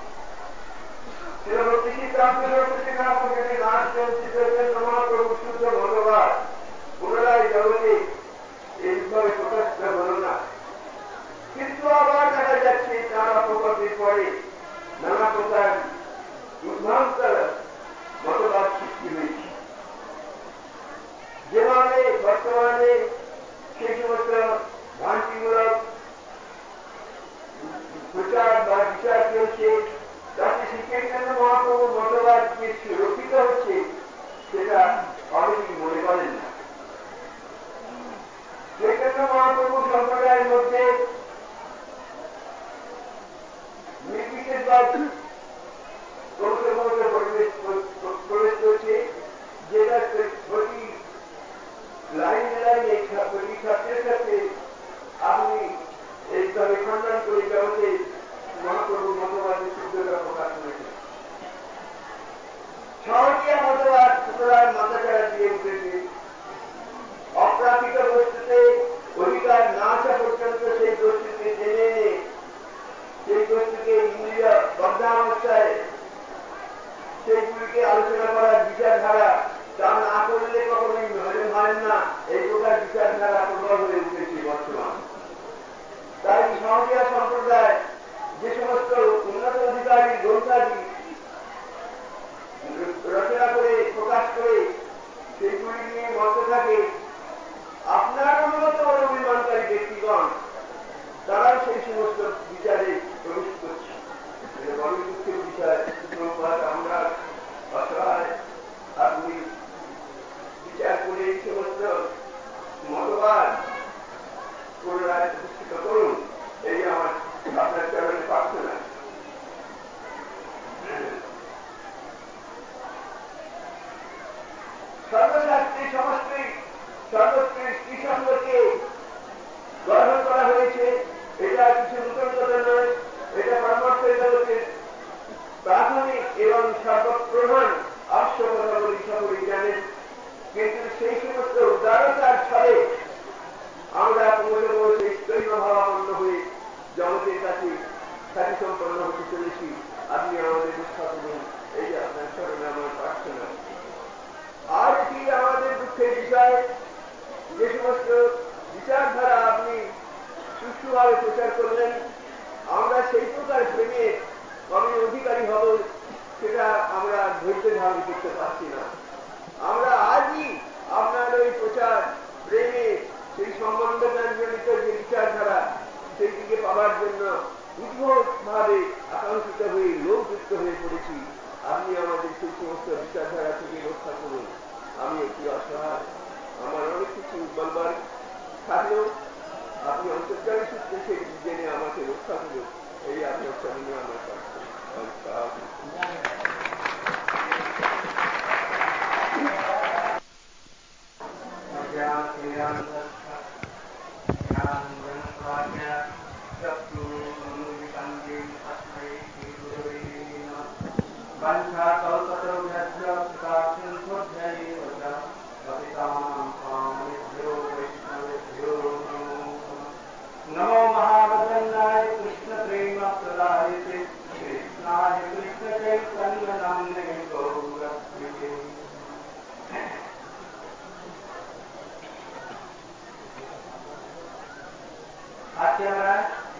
ভক্তি সিদ্ধান্ত মহাপ্রভু শুদ্ধ মতবাদ পুনরায় জগতে এইভাবে প্রকাশিত হল না। কিন্তু আবার দেখা যাচ্ছে তার অপকর্মের পরে নানা প্রকার উদ্ভ্রান্ত মতবাদ সৃষ্টি হয়েছে। যেভাবে বর্তমানে সেই সমস্ত ভ্রান্তিমূলক প্রচার বা বিচার চলছে, তাতে শ্রীচৈতন্য মহাপ্রভুর মতবাদ যে সুরক্ষিত হচ্ছে সেটা অনেকেই মনে করেন না। চৈতন্য মহাপ্রভু সম্প্রদায়ের মধ্যে নির্বিশেষবাদ প্রবেশ করছে, যেটা প্রতি লাইনে লাইনে প্রতি ছাত্রের সাথে আপনি এইভাবে খণ্ডন করে জগতে মহাপ্রভুর মতবাদের শুদ্ধতা প্রকাশ করেছেন। সহজিয়া মতবাদ সুতরাং মাথাটা এই প্রকার বিচারধারা প্রবল হয়ে উঠেছে বর্তমান। তাই সহজিয়া সম্প্রদায় যে সমস্ত উন্নত অধিকারী গ্রন্থাদি রচনা করে প্রকাশ করে সেইগুলি নিয়ে মত থাকে, আপনার অনুমত অভিমানকারী ব্যক্তিগণ তারাও সেই সমস্ত বিচারে প্রবেশ করছে। বড় দুঃখের বিষয়। আমরা অসহায়, আপনি বিচার করে এই সমস্ত মতবাদ পুনরায় প্রতিষ্ঠিত করুন, এই আমার আপনার চরণে প্রার্থনা। সর্বশাস্ত্রী সমষ্টি সর্বত্র স্ত্রীসঙ্গকে গ্রহণ করা হয়েছে। এটা কিছু নূতন কথা নয়, এটা পরামর্শের জগতের প্রাথমিক এবং সর্বপ্রধান আবশ্যকতা বলে সকলেই জানেন। কিন্তু সেই সমস্ত উদারতার ফলে আমরা সেই স্তৈর্য ভাবাপন্ন হয়ে জগতের কাছে খ্যাতি সম্পন্ন হতে চলেছি। আপনি আমাদের রক্ষা করুন, এই আপনার স্মরণে আমার প্রার্থনা। আর কি আমাদের দুঃখের বিষয়, যে সমস্ত বিচারধারা আপনি সুষ্ঠুভাবে প্রচার করলেন, আমরা সেই প্রকার প্রেমে কবে অধিকারী হব সেটা আমরা ধৈর্য ধারণ করতে পারছি না। আমরা আজই আপনার ওই প্রচার প্রেমে সেই সম্বন্ধজনিত যে বিচারধারা সেই দিকে পাওয়ার জন্য উদ্ভটভাবে আকাঙ্ক্ষিত হয়ে লোকযুক্ত হয়ে পড়েছি। আপনি আমাদের সেই সমস্ত বিচারধারা থেকে রক্ষা করুন। আমি একটি অসহায়, আমার অনেক কিছু বলবার থাকলেও আপনি অন্তর্জামী সূত্রে সেই জেনে আমাকে রক্ষা করুন, এই আপনার সামনে আমার প্রার্থনা। नमो महावदन्नाय कृष्ण प्रेम प्रदायते कृष्णाय कृष्ण चैतन्य नाम्ने गौरत्रिके। आज हमारा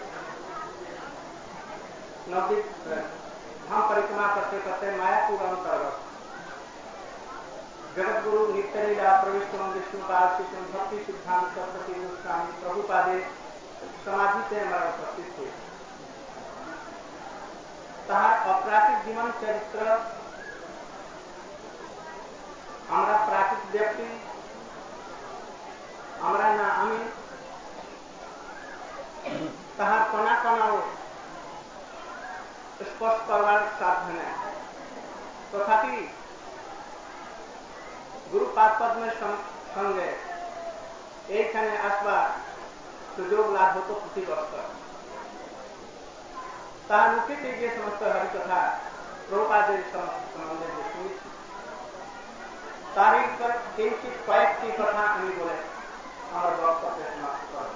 नवदीप धाम परिक्रमा करते करते मायापुर अंतर्गत जगत गुरु नित्यलीला प्रविष्ट विष्णुपाद श्री भक्ति सिद्धांत सरस्वती गोस्वामी प्रभुपादे समाधि से हमारा उपस्थित थे। তাহার অপ্রাকৃত জীবন চরিত্র আমরা প্রাকৃত ব্যক্তি, আমরা না আমি তাহার কণা কণাও স্পর্শ করবার সাধ্য নেই। তথাপি গুরুপাদ পদ্মের সঙ্গে এইখানে আসবার সুযোগ লাভ হতো প্রতি বছর। তার মুখে যে সমস্ত হরিকথা প্রভুপাদের সম্বন্ধে যে শুনেছি, তারই কিঞ্চিত কয়েকটি কথা আমি বলে আমার বক্তব্য সমাপ্ত করব।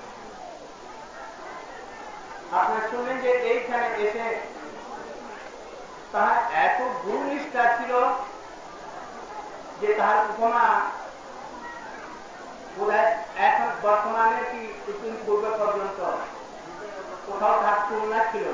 আপনারা শুনলেন যে এইখানে এসে তাহার এত গুরুনিষ্ঠা ছিল যে তাহার উপমা বোধহয় এখন বর্তমানে কি কিছুদিন পূর্ব পর্যন্ত কোথাও তার তুলনা ছিল।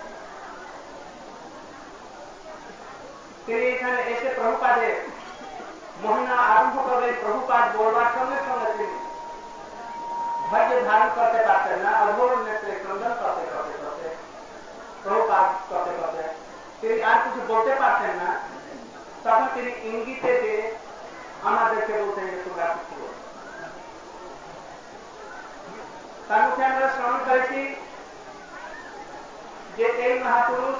তিনি এখানে এসে প্রভুপাদের মহিমা আরম্ভ করলেন। প্রভুপাদ বলবার সঙ্গে সঙ্গে তিনি ধৈর্য ধারণ করতে পারতেন না, অঘোর নেত্রে ক্রন্দন করতে করতে করতে প্রভুপাদ করতে করতে তিনি আর কিছু বলতে পারতেন না। তখন তিনি ইঙ্গিতে দিয়ে আমাদেরকে বলতেন যে তোমরা কিছু বল। তার মুখে আমরা শ্রবণ করেছি যে এই মহাপুরুষ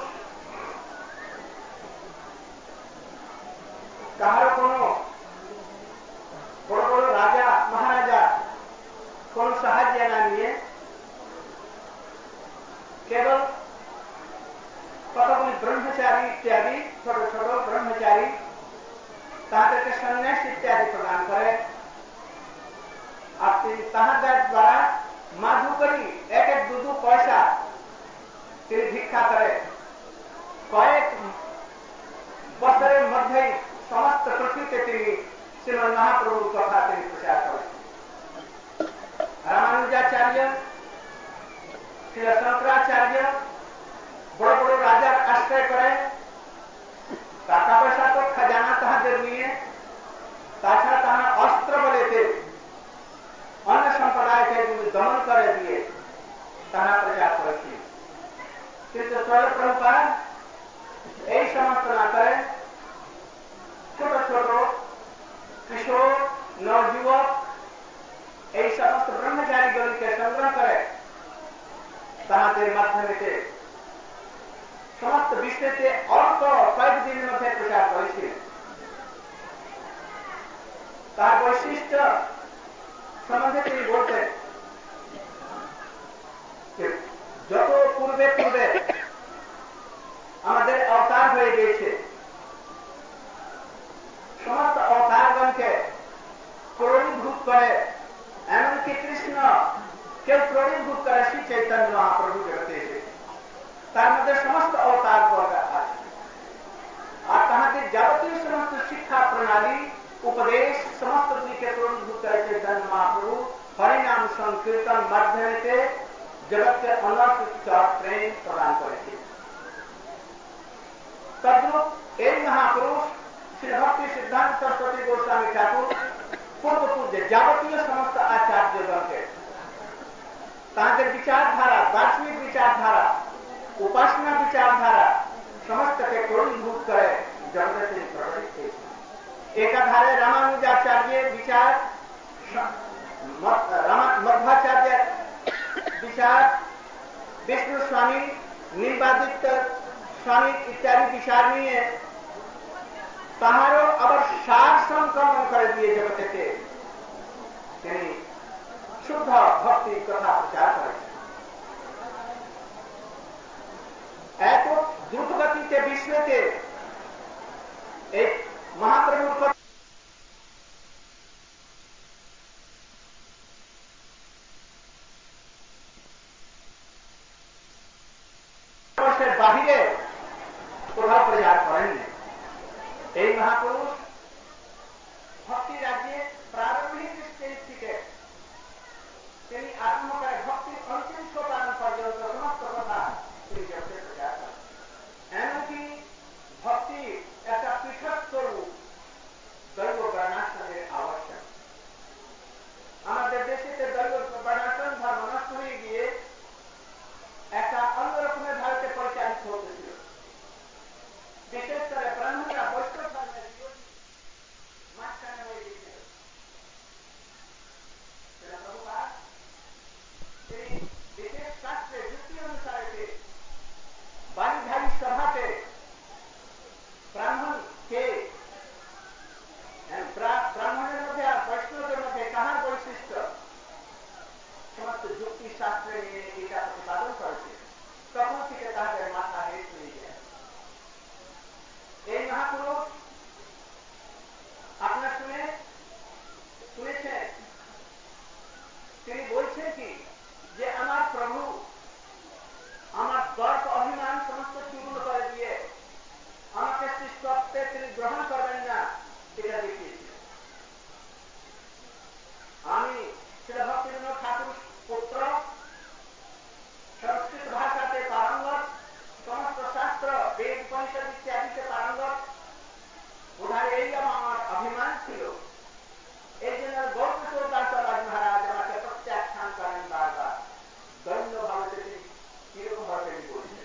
কাহার কোন বড় বড় রাজা মহারাজা কোন সাহায্য না নিয়ে কেবল কতগুলি ব্রহ্মচারী ইত্যাদি ছোট ছোট ব্রহ্মচারী তাদেরকে সন্ন্যাস ইত্যাদি প্রদান করে, আর তিনি তাহাদের দ্বারা মাধু করি এক এক দু পয়সা তিনি ভিক্ষা করে কয়েক বছরের মধ্যেই সমস্ত পৃথিবীতে তিনি শ্রীমৎ মহাপ্রভুর কথা তিনি প্রচার করেন। श्री शंकराचार्य बड़ बड़ राजार आश्रय करे टाका पैसा तो खजाना ताहाদের নিয়ে তাছাড়া তারা অস্ত্র বলেতে অন্য সম্প্রদায়কে দমন করে দিয়ে তারা প্রচার করেছিল। কিন্তু চৈতন্য প্রভুপাদ এই সমস্ত না করে ছোট ছোট কিশোর নবযুবক এই সমস্ত ব্রহ্মচারীগুলিকে সংগ্রহ করে তাহাদের মাধ্যমে সমস্ত বিশ্বেতে অল্প কয়েকদিনের মধ্যে প্রচার করেছিলেন। তার বৈশিষ্ট্য সম্বন্ধে তিনি বলতেন যত পূর্বে পূর্বে আমাদের অবতার হয়ে গিয়েছে সমস্ত অবতারগণকে ক্রোড়ীভূত করে এমনকি কৃষ্ণ কেউ ক্রোড়ীভূত করে শ্রী চৈতন্য মহাপ্রভু জগতে এসেছে তার মধ্যে সমস্ত অবতার বর্গ আছে আর তাহাদের যাবতীয় সমস্ত শিক্ষা প্রণালী উপদেশ সমস্ত দিকে ক্রোড়ীভূত করে চৈতন্য মহাপ্রভু হরিনাম সংকীর্তন মাধ্যমে জগৎকে অনর্থিত প্রেম প্রদান করেছে। তদ্রূপ এই মহাপুরুষ শ্রী ভক্তি সিদ্ধান্ত সরস্বতী গোস্বামী ঠাকুর পূর্বপূর্বে যাবতীয় সমস্ত আচার্যগণকে তাদের বিচারধারা দার্শনিক বিচারধারা উপাসনা বিচারধারা সমস্তকে ক্রোড়ীভূত করে জগতে তিনি প্রকটিত হয়েছেন। একাধারে রামানুজাচার্যের বিচার মধ্বাচার্যের বিচার বিষ্ণু স্বামী নির্বাদিত্য স্বামী ইত্যাদি বিচার নিয়ে তাহারও আবার সার সংক্রমণ করে দিয়ে জগতেতে তিনি শুদ্ধ ভক্তি কথা প্রচার করেছেন। এত দ্রুতগতিতে বিশ্বেতে এই মহাপ্রভুর বাহিরে কোথাও প্রচার করেননি। এই মহাপুরুষ ভক্তি রাজ্যে প্রারম্ভিক স্টেজ থেকে তিনি আরম্ভ করে ভক্তির অন্তিম সোপান পর্যন্ত সমস্ত কথা তিনি জগতে প্রচার করেন। এমনকি ভক্তি একটা পৃথক স্বরূপ দৈব বর্ণাশ্রমের আবশ্যক। আমাদের দেশে দৈব বর্ণাশ্রম ধর্ম নষ্ট হয়ে গিয়ে একটা অন্যরকমের ভারতে পরিচালিত হতেছিল। বিশেষ করে ব্রাহ্মণরা বৈষ্ণব ধর্মের মাঝখানে হয়ে গিয়েছিল। তিনি বিশেষ শাস্ত্রে যুক্তি অনুসারে বাড়িধারী সভাতে ব্রাহ্মণকে ব্রাহ্মণের মধ্যে আর বৈষ্ণবের মধ্যে কাহার বৈশিষ্ট্য সমস্ত যুক্তি শাস্ত্রে নিয়ে এটা প্রতিপাদন করেছে। তখন থেকে তাদের মাথা হেট হয়ে যায়। এই মহাপুরুষ আপনার শুনেছেন তিনি বলছেন কি যে আমার প্রভু আমার দর্প অভিমান সমস্ত চূর্ণ করে দিয়ে আমাকে সৃষ্টত্বে তিনি গ্রহণ করবেন না এটা দেখিয়েছেন। আমি শ্রী ভক্তিবিনোদ ঠাকুর পুত্র সংস্কৃত ভাষাতে পারঙ্গত সমস্ত শাস্ত্র বেদ উপনিষদ ইত্যাদিতে পারঙ্গত বোধহয় এই আমার অভিমান ছিল। এই জন্য গৌরকিশোর দাসরাজ মহারাজ আমাকে প্রত্যাখ্যান করেন বারবার। দৈন্য ভারতে তিনি কিরকম ভাবে বলছেন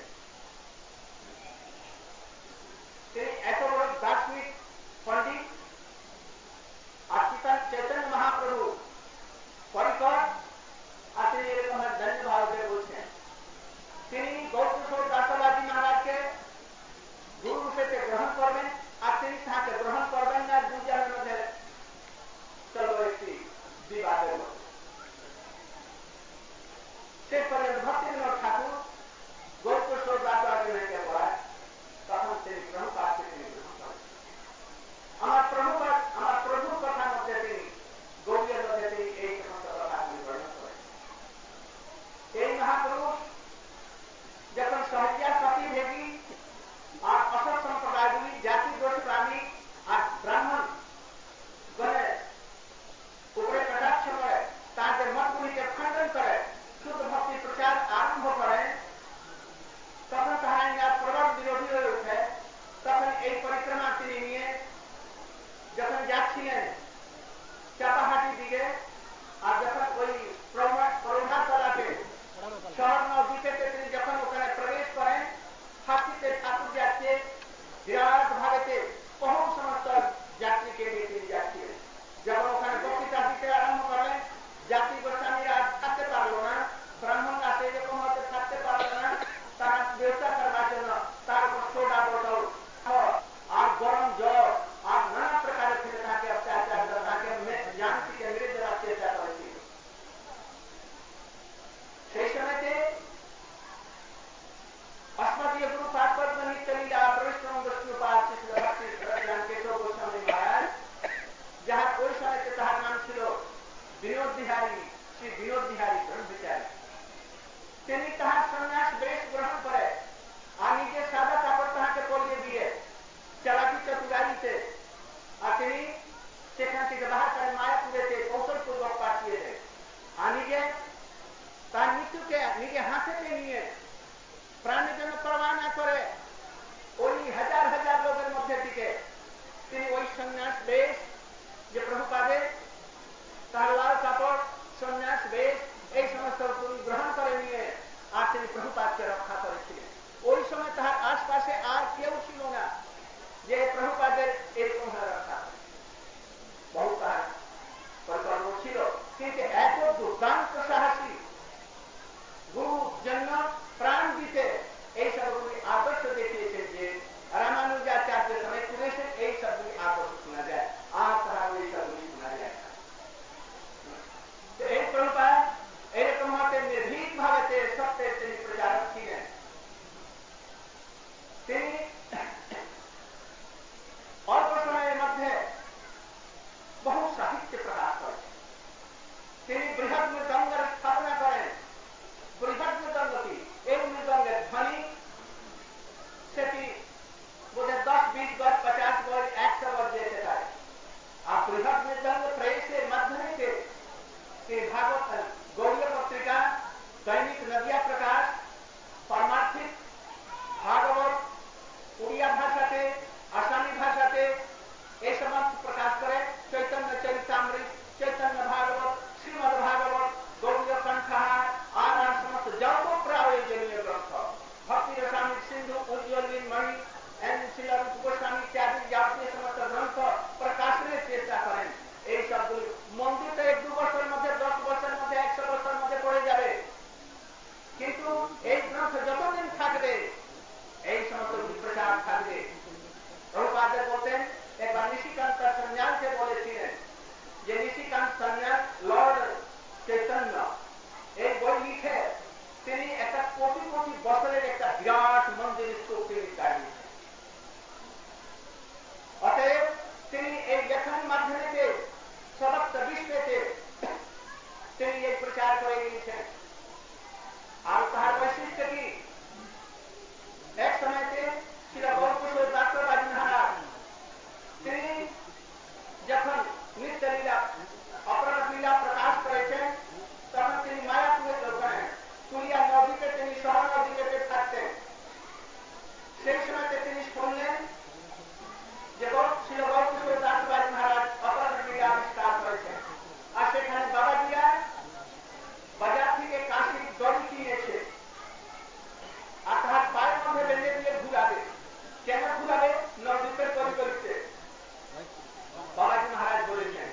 তিনি এত বড় দার্শনিক পণ্ডিত আর চৈতন্য মহাপ্রভু পরিকর আর তিনি এরকম দৈন্য ভারতে বলছেন। তিনি গৌরকিশোর দাসরাজ মহারাজকে গুরু রূপে গ্রহণ করবেন আর তিনি তাকে গ্রহণ করবেন না। দুজনের মধ্যে চলো একটি ওই সময়তে তাহার নাম ছিল বিনোদ বিহারী, শ্রী বিনোদ বিহারী ব্রহ্মচারী। তিনি তাহার সন্ন্যাস বেশ গ্রহণ করে আর নিজে সাদা কাপড় তাহাকে পরিয়ে দিয়ে চালাকি চতুরাইতে আর তিনি সেখান থেকে বাহার করে মায়াপুরেতে কৌশলপূর্বক পাঠিয়ে দেয় আর নিজে তার মৃত্যুকে নিজে হাতেতে নিয়ে প্রাণের জন্য প্রমাণ না করে ওই হাজার হাজার লোকের মধ্যে থেকে তিনি ওই সন্ন্যাস বেশ যে প্রভুপাদে তার লাল কাপড় সন্ন্যাস বেশ এই সমস্ত গ্রহণ করে নিয়ে আর তিনি প্রভুপাদকে রক্ষা করেছিলেন। ওই সময় তাহার আশপাশে আর কেউ ছিল না যে প্রভুপাদের এরকম রক্ষা, বহু তাহার পরিকল্পনা ছিল, কিন্তু এত দুর্দান্ত সাহসী গুরুর জন্য প্রাণ দিতে এই সবগুলি আদর্শ দেখিয়েছেন যে রামানুজাচার্য সময় করেছেন এই সবগুলি আদর্শ শোনা যায় আর তারা ওই সবগুলি শোনা যায়। এই প্রভুপাদ এরকম মতে নির্ভীক ভাবে সত্যের তিনি প্রচারক ছিলেন। তিনি অল্প সময়ের মধ্যে বহু সাহিত্য প্রকাশ করেছেন। তিনি বৃহৎ মৃদঙ্গের স্থাপনা করেন। বৃহৎ মৃদঙ্গটি এই মৃদঙ্গের ধ্বনি সেটি বোধহয় 10-20 গজ 50 গজ 100 গজ যেতে পারে। আর বৃহৎ মৃদঙ্গ প্রেসের মাধ্যমে তিনি ভাগবত গৌড়ীয় পত্রিকা, দৈনিক নদিয়া প্রকাশ, পারমার্থিক ভাগবত উড়িয়া ভাষাতে আসামি ভাষাতে এই সমস্ত প্রকাশ করে। চৈতন্য চরিতামৃত, চৈতন্য ভাগবত, শ্রীমদ ভাগবত, গৌড়ীয় কণ্ঠহার আর সমস্ত যত প্রয়োজনীয় গ্রন্থ, ভক্তি রসামিক সিন্ধু, উজ্জ্বলীন মণি, শিলারূপ গোস্বামী ইত্যাদি যাবতীয় সমস্ত গ্রন্থ প্রকাশনের চেষ্টা করেন। এই সবগুলি মন্দির তো 1-2 বছরের মধ্যে, 10 বছরের মধ্যে, 100 বছরের মধ্যে পড়ে যাবে, কিন্তু এই গ্রন্থ যতদিন থাকবে এই সমস্ত প্রচার থাকবে। প্রভুপাদের বলতেন, একবার নিশিকান্ত সন্ন্যাসকে বলেছিলেন যে নিশিকান্ত সন্ন্যাস লর্ড চৈতন্য এই বই লিখে তিনি একটা কোটি কোটি বছরের একটা বিরাট মন্দির স্তূপ তিনি দাঁড়িয়েছেন। অতএব তিনি এই লেখনের মাধ্যমে সমস্ত বিশ্বেতে তিনি এই প্রচার করে গিয়েছেন। আর তাহার বৈশিষ্ট্য কি? এক সময়তে ছিল গৌরকিশোর দাসবাবু মহারাজ, তিনি যখন নিত্যলীলা অপরাধ লীলা প্রকাশ করেছেন তখন তিনি মায়াপুরে দোকানে তুলিয়া নদীতে তিনি শহর নদীতে থাকতেন। সেই সময়তে তিনি শুনলেন যে ছিল গৌরকিশোর দাসবাবু মহারাজ অপরাধ লীলা আবিষ্কার করেছেন। আর সেখানে বাবাজিরা বাজার থেকে কাশির দড়ি কিনেছে আর তাহার পায়ের মধ্যে বেঁধে দিয়ে ঘুরাবে। কেন ঘুরাবে? নদীতে দড়ি গলিতে। বাবাজি মহারাজ বলেছেন,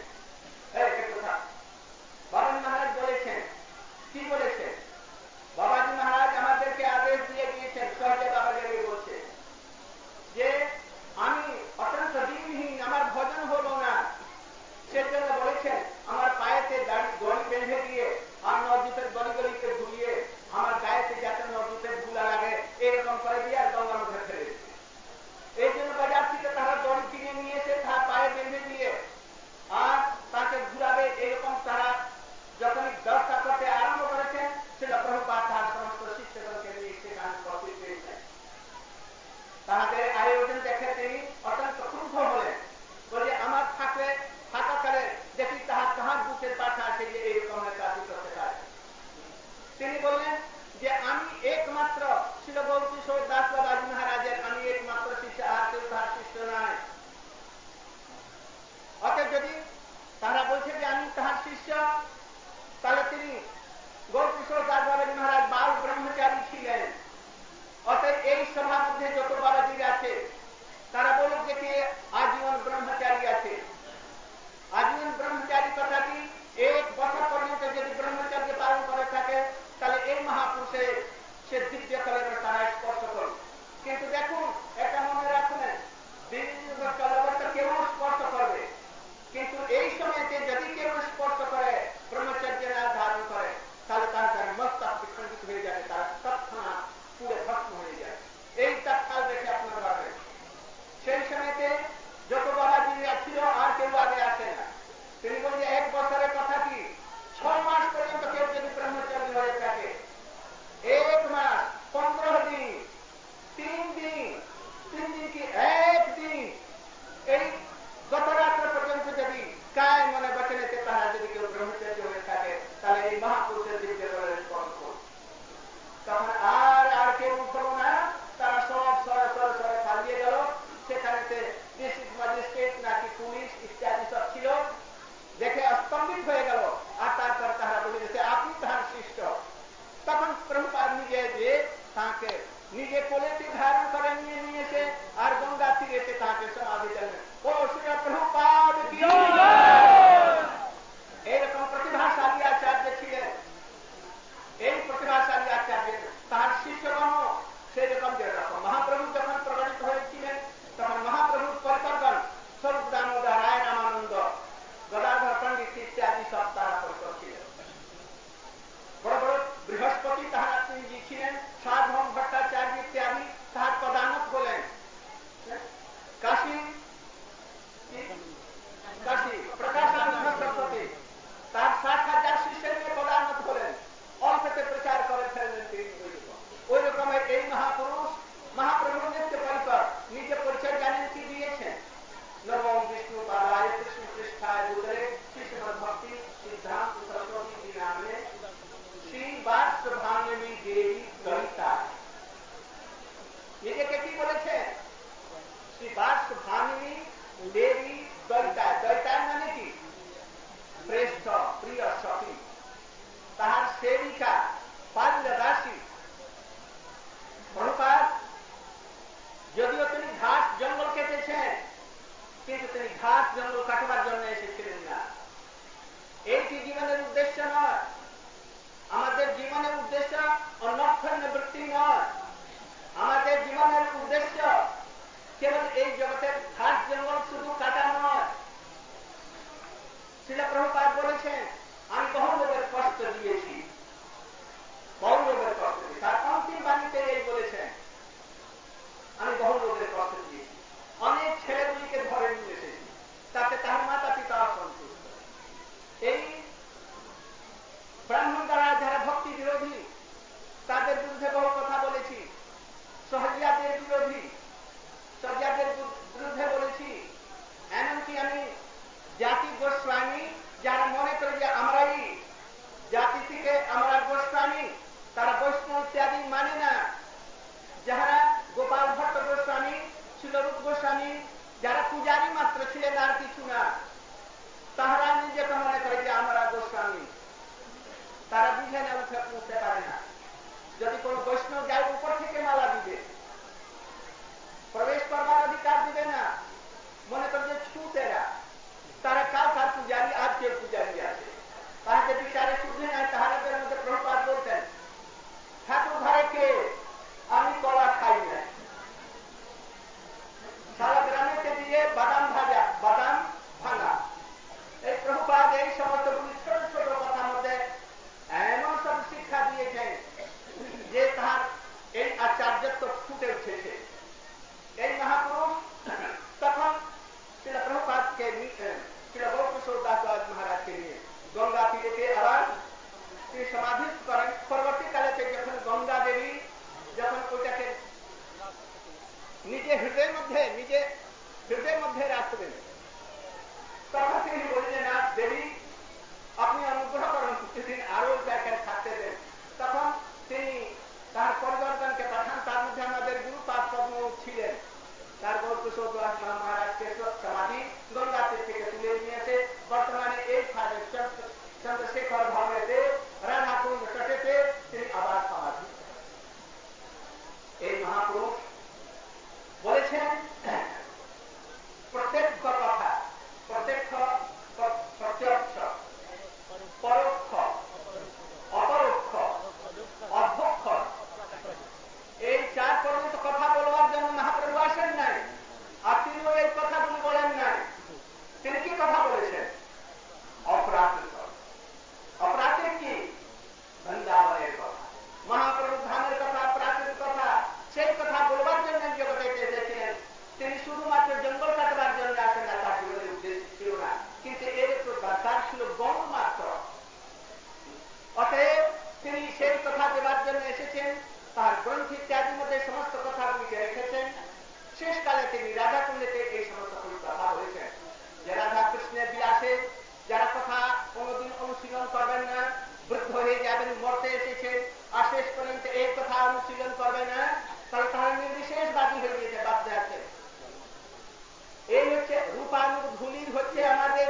বাবাজি মহারাজ বলেছেন, কি বলেছেন? বাবাজি মহারাজ আমাদেরকে আদেশ দিয়ে গিয়েছেন, সহজে বাবাজি বলছে যে আমি অত্যন্ত দিনহীন, আমার ভজন হলো না, সেজন্য বলেছেন আমার পায়েতে দড়ি বেঁধে দিয়ে আর নদীতে দড়িগলিতে ঘুরিয়ে আমার গায়েতে যাতে নদীতে ধুলা লাগে এরকম করে দিয়ে আর গঙ্গার মধ্যে ফেলে দিচ্ছে। এই জন্য বাজার থেকে তারা দড়ি কিনে নিয়েছে, তার পায়ে বেঁধে দিয়ে আর তাকে ঘুরাবে। এরকম তারা যখন ব্যবস্থা করতে আরম্ভ করেছেন সেটা প্রভুপাদ তার সমস্ত শিষ্যগণকে নিয়ে সেখানে উপস্থিত হয়েছেন। তাহাদের আয়োজন দেখে তিনি অত্যন্ত ক্রুদ্ধ হলেন, বলে আমার থাকলে থাকাকালে দেখি তাহার বুকের পাঠা আছে যে এইরকম কাজ করতে পারে। তিনি বললেন যে আমি একমাত্র ছিল গৌরকিশোর দাসবাবু মহারাজের, আমি একমাত্র শিষ্য, আর কেউ তাহার শিষ্য নয়। অতএব যদি তারা বলছে যে আমি তাহার শিষ্য, তাহলে তিনি গৌরকিশোর দাসবাবু মহারাজ বাল ব্রহ্মচারী ছিলেন। অতএব এই সভার মধ্যে যত বাবাজিরা আছে তারা বলুক যে কে আজীবন ব্রহ্মচারী আছে। আজীবন ব্রহ্মচারী কথা কি? 1 বছর পর্যন্ত যদি ব্রহ্মচার্য পালন করে থাকে তাহলে এই মহাপুরুষে সে দিব্য কালের তারা স্পর্শ করবে। কিন্তু দেখুন, এটা মনে রাখুন, কেউ স্পর্শ করবে, কিন্তু এই সময়তে যদি কেউ স্পর্শ করে ব্রহ্মচর্য না ধারণ করে তাহলে তার মস্তক বিখণ্ডিত হয়ে যাবে, তার তৎক্ষণাৎ পুরো ভস্ম হয়ে যায়। এই তৎকাল দেখে আপনারা ভাবেন সেই সময়তে যত বাবাজিরা ছিল আর কেউ আগে আসে না। ব্রহ্মচর্য হয়ে থাকে, তাহলে এই মহাপুরুষের দিব্য করে স্মরণ করুন। তখন আর কেউ উঠল না, তারা সব সরে পালিয়ে গেল। সেখানেতে ডিস্ট্রিক্ট ম্যাজিস্ট্রেট নাকি পুলিশ ইত্যাদি সব ছিল, দেখে স্তম্ভিত হয়ে গেল। আর তারপর তারা বলে দিয়েছে আপনি তাহার শিষ্য। তখন প্রভুপাদ নিজে যে তাকে নিজে কোলেতে ধারণ করে নিয়েছে আর গঙ্গা তীরেতে তাকে সমাধি দেবেন। ও শ্রী প্রভুপাদ এইরকম প্রতিভাশালী আচার্য ছিলেন। এই প্রতিভাশালী আচার্য তার শিষ্যগণ সেরকম যেরকম মহাপ্রভু যখন প্রকটিত হয়েছিলেন তখন মহাপ্রভুর পরিকর্গণ স্বরূপ দামোদর রায় রামানন্দ গদাধর পণ্ডিত ইত্যাদি সব তারা পরিকর ছিলেন। বড় বড় বৃহস্পতি তাহারা তিনি ছিলেন, সাধন ভট্টাচার্য ইত্যাদি তাহার প্রধানত হলেন। কাশী প্রকাশানন্দ সরস্বতী তার 60,000 শিষ্যের নিয়ে প্রধানত হলেন, অল্পতে প্রচার করে ফেললেন তিনি। ওই রকমের এই মহাপুরুষ মহাপ্রভুর নিত্য পরিকর নিজে পরিচয় জানেন কি দিয়েছেন। নবম বিষ্ণু পাদায় কৃষ্ণ পৃষ্ঠায় উদরে শ্রীমদ ভক্তি সিদ্ধান্ত সরস্বতী নামে শ্রী বাসভামিনী দেবী ললিতা। নিজেকে কি বলেছে? শ্রী বাসভামিনী দেবী দলিতা। দলিতার মানে কি? শ্রেষ্ঠ প্রিয় সখী, তাহার সেবিকা, পাল্যদাসী। প্রভুপাদ যদিও তিনি ঘাস জঙ্গল কেটেছেন, কিন্তু তিনি ঘাস জঙ্গল কাটবার জন্য এসেছিলেন না। এইটি জীবনের উদ্দেশ্য নয়। আমাদের জীবনের উদ্দেশ্য অনক্ষর নিবৃত্তি নয়। আমাদের জীবনের উদ্দেশ্য কেবল এই জগতের ঘাস জঙ্গল শুধু কাটা নয়। শ্রীল প্রভুপাদ বলেছেন আমি বহু লোকের কষ্ট দিয়েছি, বহু লোকের কষ্ট দিয়েছি। তার অন্তিম বাণীতে এই বলেছেন আমি বহু লোকের কষ্ট দিয়েছি, অনেক ছেলেগুলিকে ধরে নিয়ে এসেছি, তাতে তার মাতা পিতা অসন্তুষ্ট। এই ব্রাহ্মণ দ্বারা যারা ভক্তি বিরোধী তাদের বিরুদ্ধে বহু কথা বলেছি। সহজিয়াদের বিরোধী সহজিয়াদের বিরুদ্ধে বলেছি। এমনকি আমি জাতি গোস্বামী যারা মনে করে যে আমরাই জাতি থেকে আমরা গোস্বামী, তারা বৈষ্ণব ইত্যাদি মানে না। যারা গোপাল ভট্ট গোস্বামী, শিলরূপ গোস্বামী যারা পূজারী মাত্র ছিলেন আর কিছু না, তাহারা নিজেকে মনে করে যে আমরা গোস্বামী। তারা বুঝে না, উঠতে পারে না। যদি কোন বৈষ্ণব যায় উপর থেকে মালা দিবে, প্রবেশ করবার অধিকার দিবে না। মনে করে যে ছুতেরা, তারা কার পূজারী, আজকে পূজারী আছে, তাহাদের বিচারে শুধু নাই। তাহাদের মধ্যে প্রভুপাদ বলতেন ঠাকুর ঘরে কে? আমি কলা খাই না। সারা গ্রামেতে দিয়ে বাদাম ভাজা, বাদাম ভাঙা। এই প্রভুপাদ এই সমস্ত ছোট ছোট কথার মধ্যে এমন সব শিক্ষা দিয়েছেন যে তাহার এই আচার্যত্ব ফুটে উঠেছে। এই মহাপুরুষ তখন শ্রীল প্রভুপাদকে শ্রীল গৌরকিশোর দাস মহারাজকে নিয়ে গঙ্গা তীরেতে আবার তিনি সমাধি করেন। পরবর্তীকালেতে যখন গঙ্গা দেবী যখন ওইটাকে নিজে হৃদয়ের মধ্যে রাখবেন, তখন তিনি বললেন না দেবী আপনি অনুগ্রহ করেন কিছুদিন আরো জায়গায় থাকতে দেন। তখন তিনি তার পরিবর্তনকে পাঠান। তার মধ্যে আমাদের গুরুপাদ পদ্ম ছিলেন। তার গৌরকিশোর দাস মহারাজকে সমাধি গঙ্গা তীর থেকে তুলে নিয়েছে। বর্তমানে এই চন্দ্রশেখর ভবনেতে রাধাকুণ্ড তটেতে তিনি আবার সমাধি। এই মহাপুরুষ বলেছেন প্রত্যক্ষ কথা, প্রত্যক্ষ, প্রত্যক্ষ, পরোক্ষ, অপরোক্ষ, অধ্যক্ষ, এই 4 পর্যন্ত কথা বলবার জন্য মহাপ্রভু আসেন নাই। আর তিনিও এই কথাগুলি বলেন নাই। তিনি কি কথা বলেছেন? অপ্রাকৃত। অপ্রাকৃত কি? বৃন্দাবনের কথা, মহাপ্রভু ধামের কথা, প্রাকৃতিক কথা। সেই কথা বলবার জন্য জগতে এসেছিলেন। তিনি শুধুমাত্র জঙ্গল কাটবার জন্য আসেন না, তার জীবনের উদ্দেশ্য ছিল না। কিন্তু এর একটু দরকার ছিল গণ মাত্র। অতএব তিনি সেই কথা দেবার জন্য এসেছেন। তার গ্রন্থ ইত্যাদির মধ্যে সমস্ত কথাগুলিকে রেখেছেন। শেষকালে তিনি রাধাকুণ্ডেতে এই সমস্ত কথা বলেছেন যে রাধা কৃষ্ণের বিলাসে যারা কথা কোনদিন যাবেন, মরতে এসেছে, আর শেষ পর্যন্ত এই কথা অনুশীলন করবে না, তাহলে তাহলে নির্বিশেষবাদী হয়ে যেতে বাধ্য আছে। এই হচ্ছে রূপানুধূলির হচ্ছে আমাদের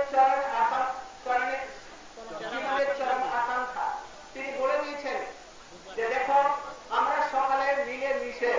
জীবনের চরম আকাঙ্ক্ষা। তিনি বলে দিয়েছেন যে দেখো আমরা সকালে মিলে মিশে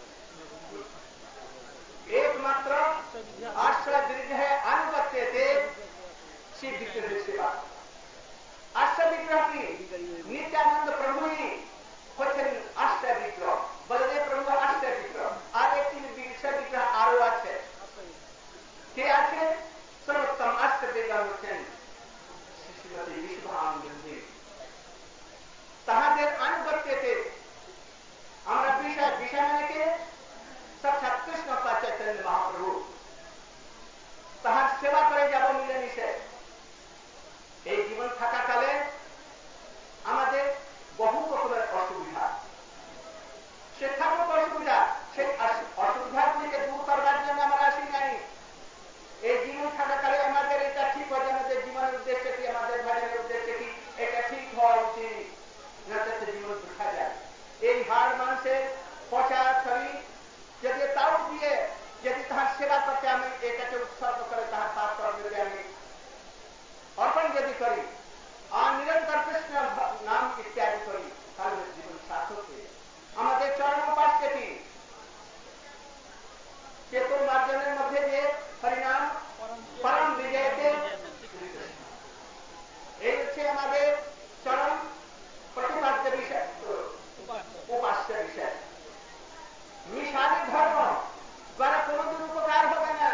একমাত্র আশ্রয় দীর্ঘে আনুগত্যতে শিব বিগ্রহের সেবা। আশ্রয় বিগ্রহ কি? নিত্যানন্দ প্রভুই হচ্ছেন আশ্রয় বিগ্রহ, বলদেব প্রভু আশ্রয় বিগ্রহ। আর একটি বিগ্রহ আরো আছে। কে আছে? সর্বোত্তম আশ্রয় বিগ্রহ হচ্ছেন শ্রীমতী বিশ্বভানন্দী। তাহাদের আনুগত্যতে আমরা বিষয় মানে কে? সাক্ষাৎ কৃষ্ণ চৈতন্য মহাপ্রভু। তাহার সেবা করে যাব মিলেমিশে। এই জীবন থাকাকালে আমাদের বহু রকমের অসুবিধা, সে থাকুক অসুবিধা, সেই অসুবিধাগুলিকে দূর করবার জন্য আমরা আসি নাই। এই জীবন থাকাকালে আমাদের এটা ঠিক হয়ে যাবে যে জীবনের উদ্দেশ্য কি, আমাদের ভজনের উদ্দেশ্য কি, এটা ঠিক হওয়া উচিত, না যাতে জীবন দেখা যায়। এই হাড় মানুষের পচা শরীর যদি তাও দিয়ে যদি তাহার সেবা করতে আমি এটাকে উৎসর্গ করে তাহার পাপ কর্মকে আমি অর্পণ যদি করি আর নিরন্তর কৃষ্ণ নাম ইত্যাদি করি, তাহলে জীবন সার্থক হয়ে যায়। আমাদের চরম উপাস্য কি? চেতন মার্জনের মধ্যে যে হরিনাম পরম বিজয়তে, এই হচ্ছে আমাদের চরম প্রতিপাদ্য বিষয়, উপাস্য বিষয়। মিশালি ধর্ম দ্বারা কোনদিন উপকার হবে না।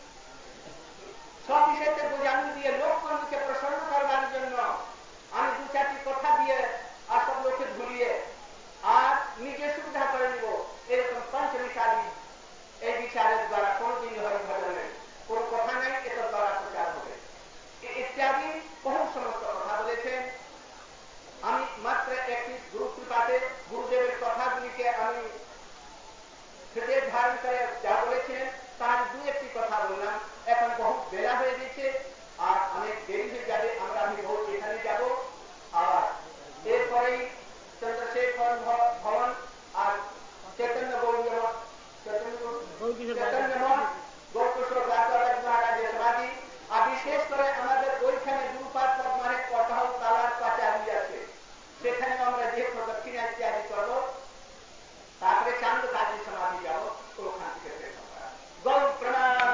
সব বিষয়তে বোঝানো দিয়ে লোককে প্রসন্ন করবার জন্য আমি দু চারটি কথা দিয়ে আসল লোকে ধুলিয়ে আর নিজে সুবিধা করে নিব, এরকম পঞ্চমিশালী এই বিচারের দ্বারা কোনদিন হরি ভজনের কোন কথা নেই, এটার দ্বারা প্রচার হবে ইত্যাদি বহু সমস্ত কথা বলেছেন। আমি মাত্র একটি গুরুকৃপাতে গুরুদেবের কথাগুলিকে আমি হৃদয় ধারণ করে যা বলেছিলেন তার দু একটি কথা বললাম। এখন বহু বেলা হয়ে গেছে আর অনেক দেরি হয়ে যাবে, আমি বহু এখানে যাব। আর এরপরেই চন্দ্রশেখর ভবন আর চৈতন্য গৌরীয় গৌরকিশোর রাজরাজ মহারাজের সমাধি, আর বিশেষ করে আমাদের ওইখানে দুপাত মানে কটাও তালার পাচারি আছে, সেখানে আমরা যে প্রদক্ষিণা ইত্যাদি করবো, তারপরে চান্দ কাজী সমাধি যাবো, ওখান থেকে গৌর প্রণাম।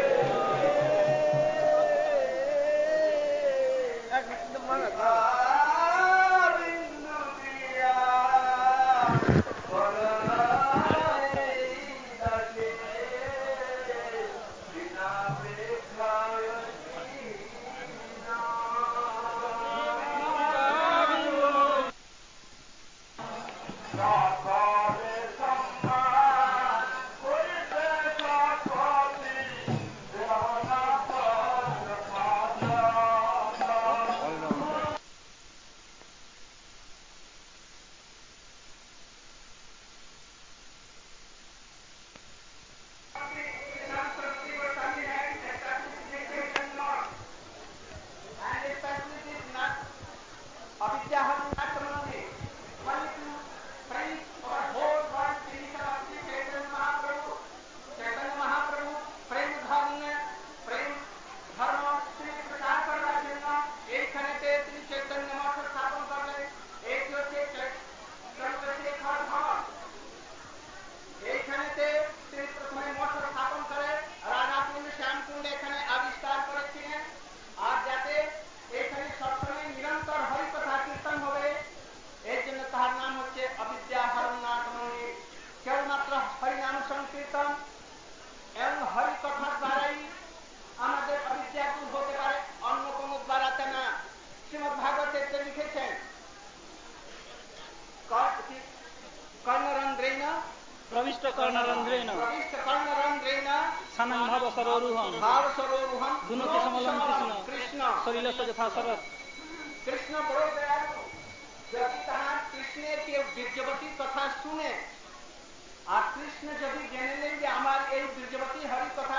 कृष्ण बड़ो दयालु, यदि तहां कृष्ण के बीर्जवती कथा सुने আর কৃষ্ণ যদি জেনে নেন যে আমার এই বীর্যবতী হরি কথা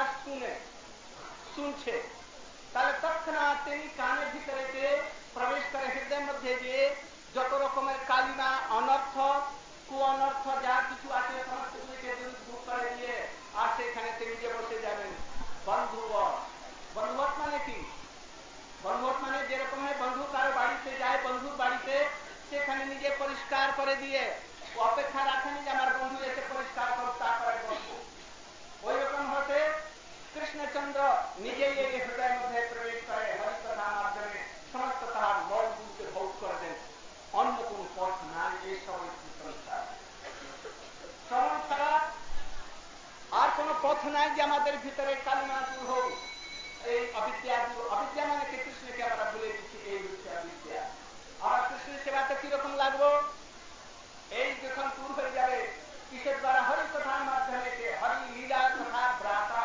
শুনছে, তাহলে তৎক্ষণাৎ তিনি কানের ভিতরে প্রবেশ করে হৃদয়ের মধ্যে যে যত রকমের কালিমা অনর্থ কুঅনর্থ যা কিছু আছে সমস্তগুলিকে দূর করে দিয়ে আর সেখানে তিনি যে বসে যাবেন বন্ধুবৎ। বন্ধুবৎ মানে কি? বন্ধুবৎ মানে যেরকম বন্ধু কারো বাড়িতে যায়, বন্ধুর বাড়িতে সেখানে নিজে পরিষ্কার করে দিয়ে অপেক্ষা রাখেনি যে আমার বন্ধু এসে পরিষ্কার করুক তারপরে বন্ধু। ওই রকম হতে কৃষ্ণচন্দ্র নিজেই এই হৃদয়ের মধ্যে প্রবেশ করে হরিকথার মাধ্যমে সমস্ত তাহার মনগুলিকে ভোগ করে দেন। অন্য কোন পথ নাই এই সবই সংসার। শ্রবণ ছাড়া আর কোন পথ নাই যে আমাদের ভিতরে কালিমা দূর হোক, এই অবিদ্যা দূর। অবিদ্যা মানে কি? কৃষ্ণকে আমরা ভুলে দিচ্ছি, এই হচ্ছে অবিদ্যা। আর কৃষ্ণের সেবাতে কিরকম লাগবো? এই যখন দূর হয়ে যাবে কিসের দ্বারা? হরি কথার মাধ্যমে, হরি লীলা কথা ব্রাতা।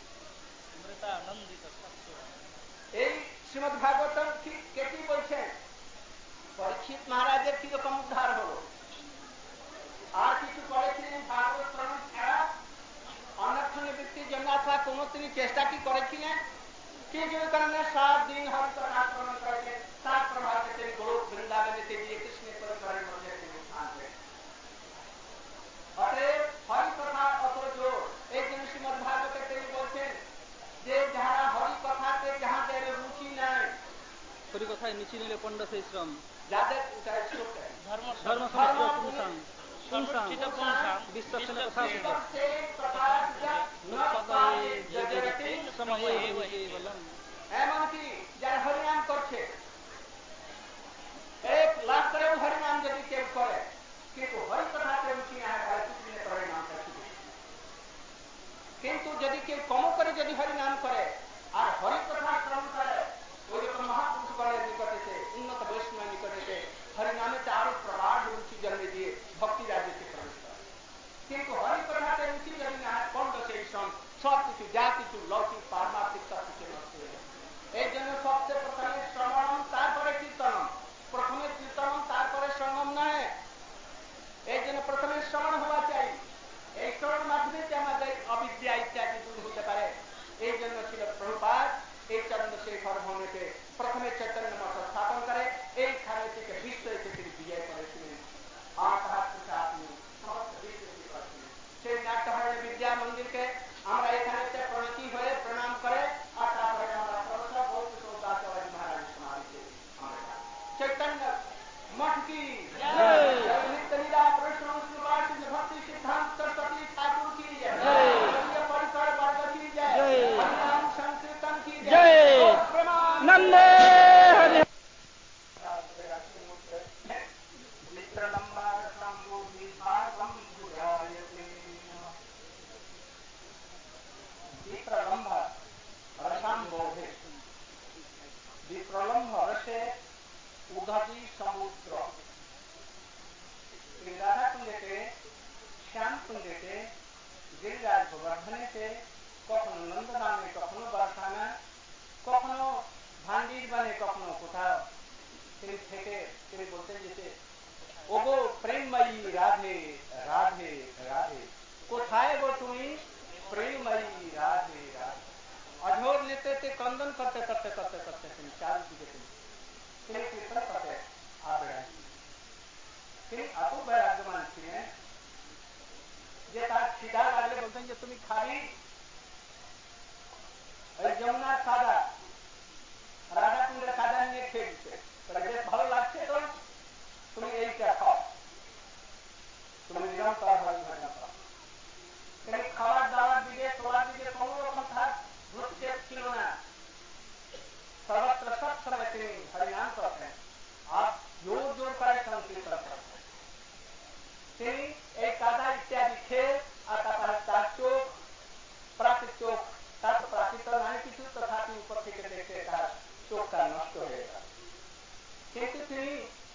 এই শ্রীমদ ভাগবতম কে কি বলছেন? পরীক্ষিত মহারাজের কিরকম উদ্ধার হলো। আর কিছু করেছিলেন ভাগবত প্রণাম ছাড়া অনর্থ নিবৃত্তির জন্য অথবা কোন তিনি চেষ্টা কি করেছিলেন? কিছু কারণে 7 দিন হরিকথা শ্রবণ করেছেন। তার প্রভাবে তিনি গোলক বৃন্দাবনেতে দিয়ে কৃষ্ণের পরিবারের মধ্যে তিনি আনবেন। অতএব হরিকথার অত জোর। এই জন্য শ্রীমদ ভাগবতে তিনি বলছেন যে যারা হরিকথাতে যাহাদের রুচি নাই, হরিকথায় নিচে নিলে পণ্ড সেই শ্রম, যাদের এমনকি যারা হরিনাম করছে, 1 লাখ করেও হরিনাম যদি কেউ করে কিন্তু হরিকথাতে রুচি না হয় হরিনামটা শুধু। কিন্তু যদি কেউ কম করে যদি হরিনাম করে আর হরিকথা শ্রবণ করে, ওই রকম মহাপুরুষগণের নিকটেতে, উন্নত বৈষ্ণবের নিকটেতে হরিনামেতে আরো প্রগাঢ় রুচি জন্মে দিয়ে ভক্তি রাজ্যকে প্রবেশ করে। কিন্তু হরিকথাতে রুচি যদি না হয় পণ্ড সেই শ্রম, সবকিছু যা কিছু লৌকিক পারমার্থিক সবকিছু নষ্ট হয়ে যায়। এই জন্য সবচেয়ে প্রথমে শ্রবণম তারপরে কীর্তনম। প্রথমে কীর্তনম তারপরে শ্রবণম নয়। এই জন্য প্রথমে শ্রবণ হওয়া চাই। এই শ্রবণ মাধ্যমে আমাদের অবিদ্যা ইত্যাদি দূর হতে পারে। এই জন্য ছিল প্রভুপাদ এই চন্দ্রশেখর ভূমিতে প্রথমে চৈতন্য মঠ স্থাপন করে এই খানে থেকে বিশ্ব এসে তিনি বিজয় করেছিলেন। আর তাহার পিতা আপনি সমস্ত বিশ্ব করেছিলেন। সেই নাট্যহরণী বিদ্যা মন্দিরকে আমরা এখানে প্রণতি হয়ে প্রণাম করে আর তারপরে আমরা মহারাজ সমাধিতে চৈতন্য মঠ কি নিত্য লীলা প্রশ্ন ভক্তি সিদ্ধান্ত सरस्वती ठाकुर की जय, परिकर वर्ग की जय, हरिनाम संकीर्तन की जय, नंदे हरि विप्रलम्भ रसे उदधि समुद्र। राधा कुंडेते, श्याम कुंडेते, गिरिराज गोवर्धनेते, কখনো নন্দনামে, কখনো বারসানা, কখনো ভান্ডির বানে, কখনো কোথাও তিনি থেকে তিনি বলতেন যে ওগো প্রেমময়ী রাধে রাধে রাধে, কোথায় গো তুমি প্রেমময়ী রাধে রাধে। অঝোর নেতৃত্বে ক্রন্দন করতে করতে করতে করতে তিনি চারিদিকে তিনি কীর্তন করতে আবেদন। তিনি এত বৈরাগ্যমান ছিলেন যে তার খিদা লাগলে বলতেন যে তুমি খাবি ওই যমুনার কাদা, রাধা কুণ্ডের কাদা নিয়ে খেয়ে দিচ্ছে, বেশ ভালো লাগছে তো তুমি এইটা খাও, তুমি নিরন্তর হরিভজন করো। তিনি খাবার দাবার দিকে তোলার দিকে কোন রকম তার ভ্রুক্ষেপ ছিল না। সর্বত্র সব সময় তিনি হরিনাম করতেন আর জোর জোর করে সংকীর্তন করতেন। তিনি এই কাদা ইত্যাদি খেয়ে আর তার চোখ প্রাকৃত চোখ, তার তো প্রাকৃত নয় কিছু, তথাপি উপর থেকে দেখতে তার চোখটা নষ্ট হয়ে গেল। কিন্তু তিনি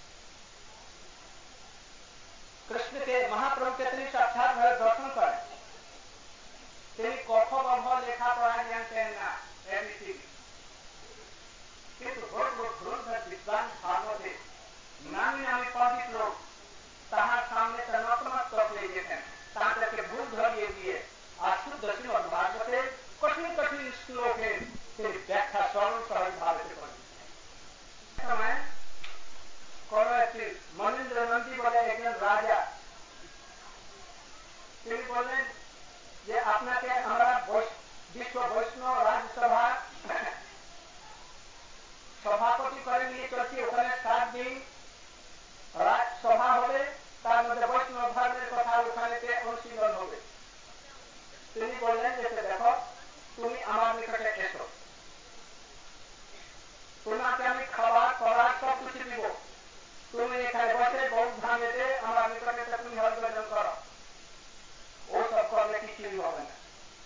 কৃষ্ণকে মহাপ্রভুকে তিনি সাক্ষাৎ ভাবে দর্শন করেন। তিনি ক খ গ ঘ লেখাপড়া জানতেন না, কিন্তু বড় বড় ধুরন্ধর বিদ্বান ভাগবতে নামি নামি পণ্ডিত লোক তাহার সামনে নতমস্তক হয়ে যেতেন, তাদেরকে ভুল ধরিয়ে দিয়ে আর শুদ্ধ শ্রীমদ ভাগবতে কঠিন কঠিন শ্লোকের তিনি ব্যাখ্যা সরল সহজ ভাবে করেন। সময় কোন একটি করে নিয়ে চলছি। ওখানে 7 দিন সভা হবে, তার মধ্যে বৈষ্ণব ধর্মের কথা ওখানে অনুশীলন হবে। তিনি বললেন যে দেখো, তুমি আমার নিকটে এসো, তোমাকে আমি খাবার খাবার সব কিছু দিব, তুমি এখানে বসে বৌদ্ধ ধামেতে আমার নিকটে তুমি হরিভজন করো, ও সব করলে কিছুই হবে না।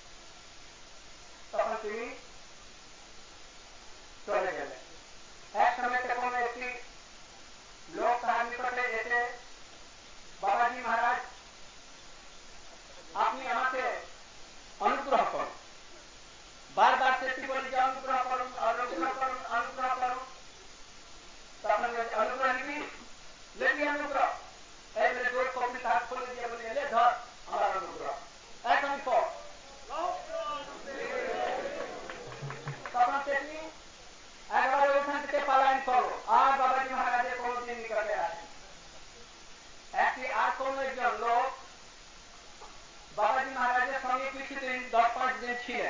তখন তিনি চলে গেলেন। এক সময় কোন একটি লোক তার নিকটে এসে, বাবাজি মহারাজ আপনি আমাকে অনুগ্রহ করুন, বারবার চেষ্টা করি যে অনুগ্রহ করুন, অনুগ্রহ করুন, অনুগ্রহ করুন। তখন অনুগ্রহ নিবি, লেবি অনুগ্রহ, এই বলে জোর কপি হাত খুলে দিয়ে বলে এলে ধর আমার অনুগ্রহ এখন পর। তখন তিনি একেবারে ওখান থেকে পালায়ন করো, আর বাবাজি মহারাজের কোনদিন নিকটে আসে। একটি আর কোন একজন লোক বাবাজি মহারাজের সঙ্গে কিছুদিন 10-5 দিন ছিলেন।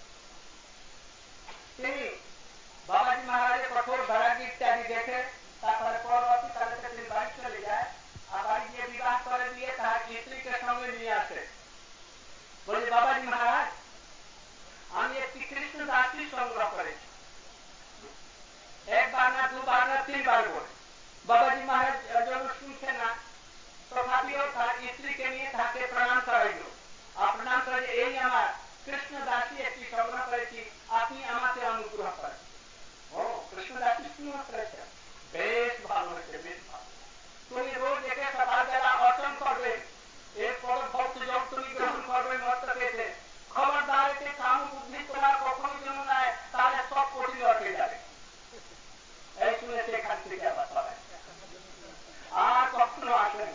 তিনি বাবাজি মহারাজের কঠোর বৈরাগ্য ইত্যাদি দেখে তারপরে পরবর্তীকালে তিনি বাড়ি চলে যায়, আর বাড়ি গিয়ে বিবাহ করে দিয়ে তার স্ত্রীকে সঙ্গে নিয়ে আসে। বলি বাবাজি মহারাজ আমি একটি কৃষ্ণ দাসী সংগ্রহ করেছি। একবার না, দুবার না, 3বার বলে বাবাজি মহারাজ যেন শুনছে না, তথাপিও তার স্ত্রীকে নিয়ে তাকে প্রণাম করাইল। আর প্রণাম করে এই আমার কৃষ্ণ দাসী একটি সংগ্রহ করেছি, আপনি আমাকে অনুগ্রহ করেন। ও কৃষ্ণ দাসী শুনে করেছেন, বেশ ভালো হয়েছে, বেশ ভালো। তুমি রোজ একে সকালবেলা অর্চন করবে, এরপর ভক্ত যোগ তুমি গ্রহণ করবে মস্তকেতে। খবরদার এতে কাম বুদ্ধি তোমার কখনো যেন নয়, তাহলে সব কঠিন হয়ে যাবে। এই শুনে সেখান থেকে আবার সবাই আর কখনো আসেন।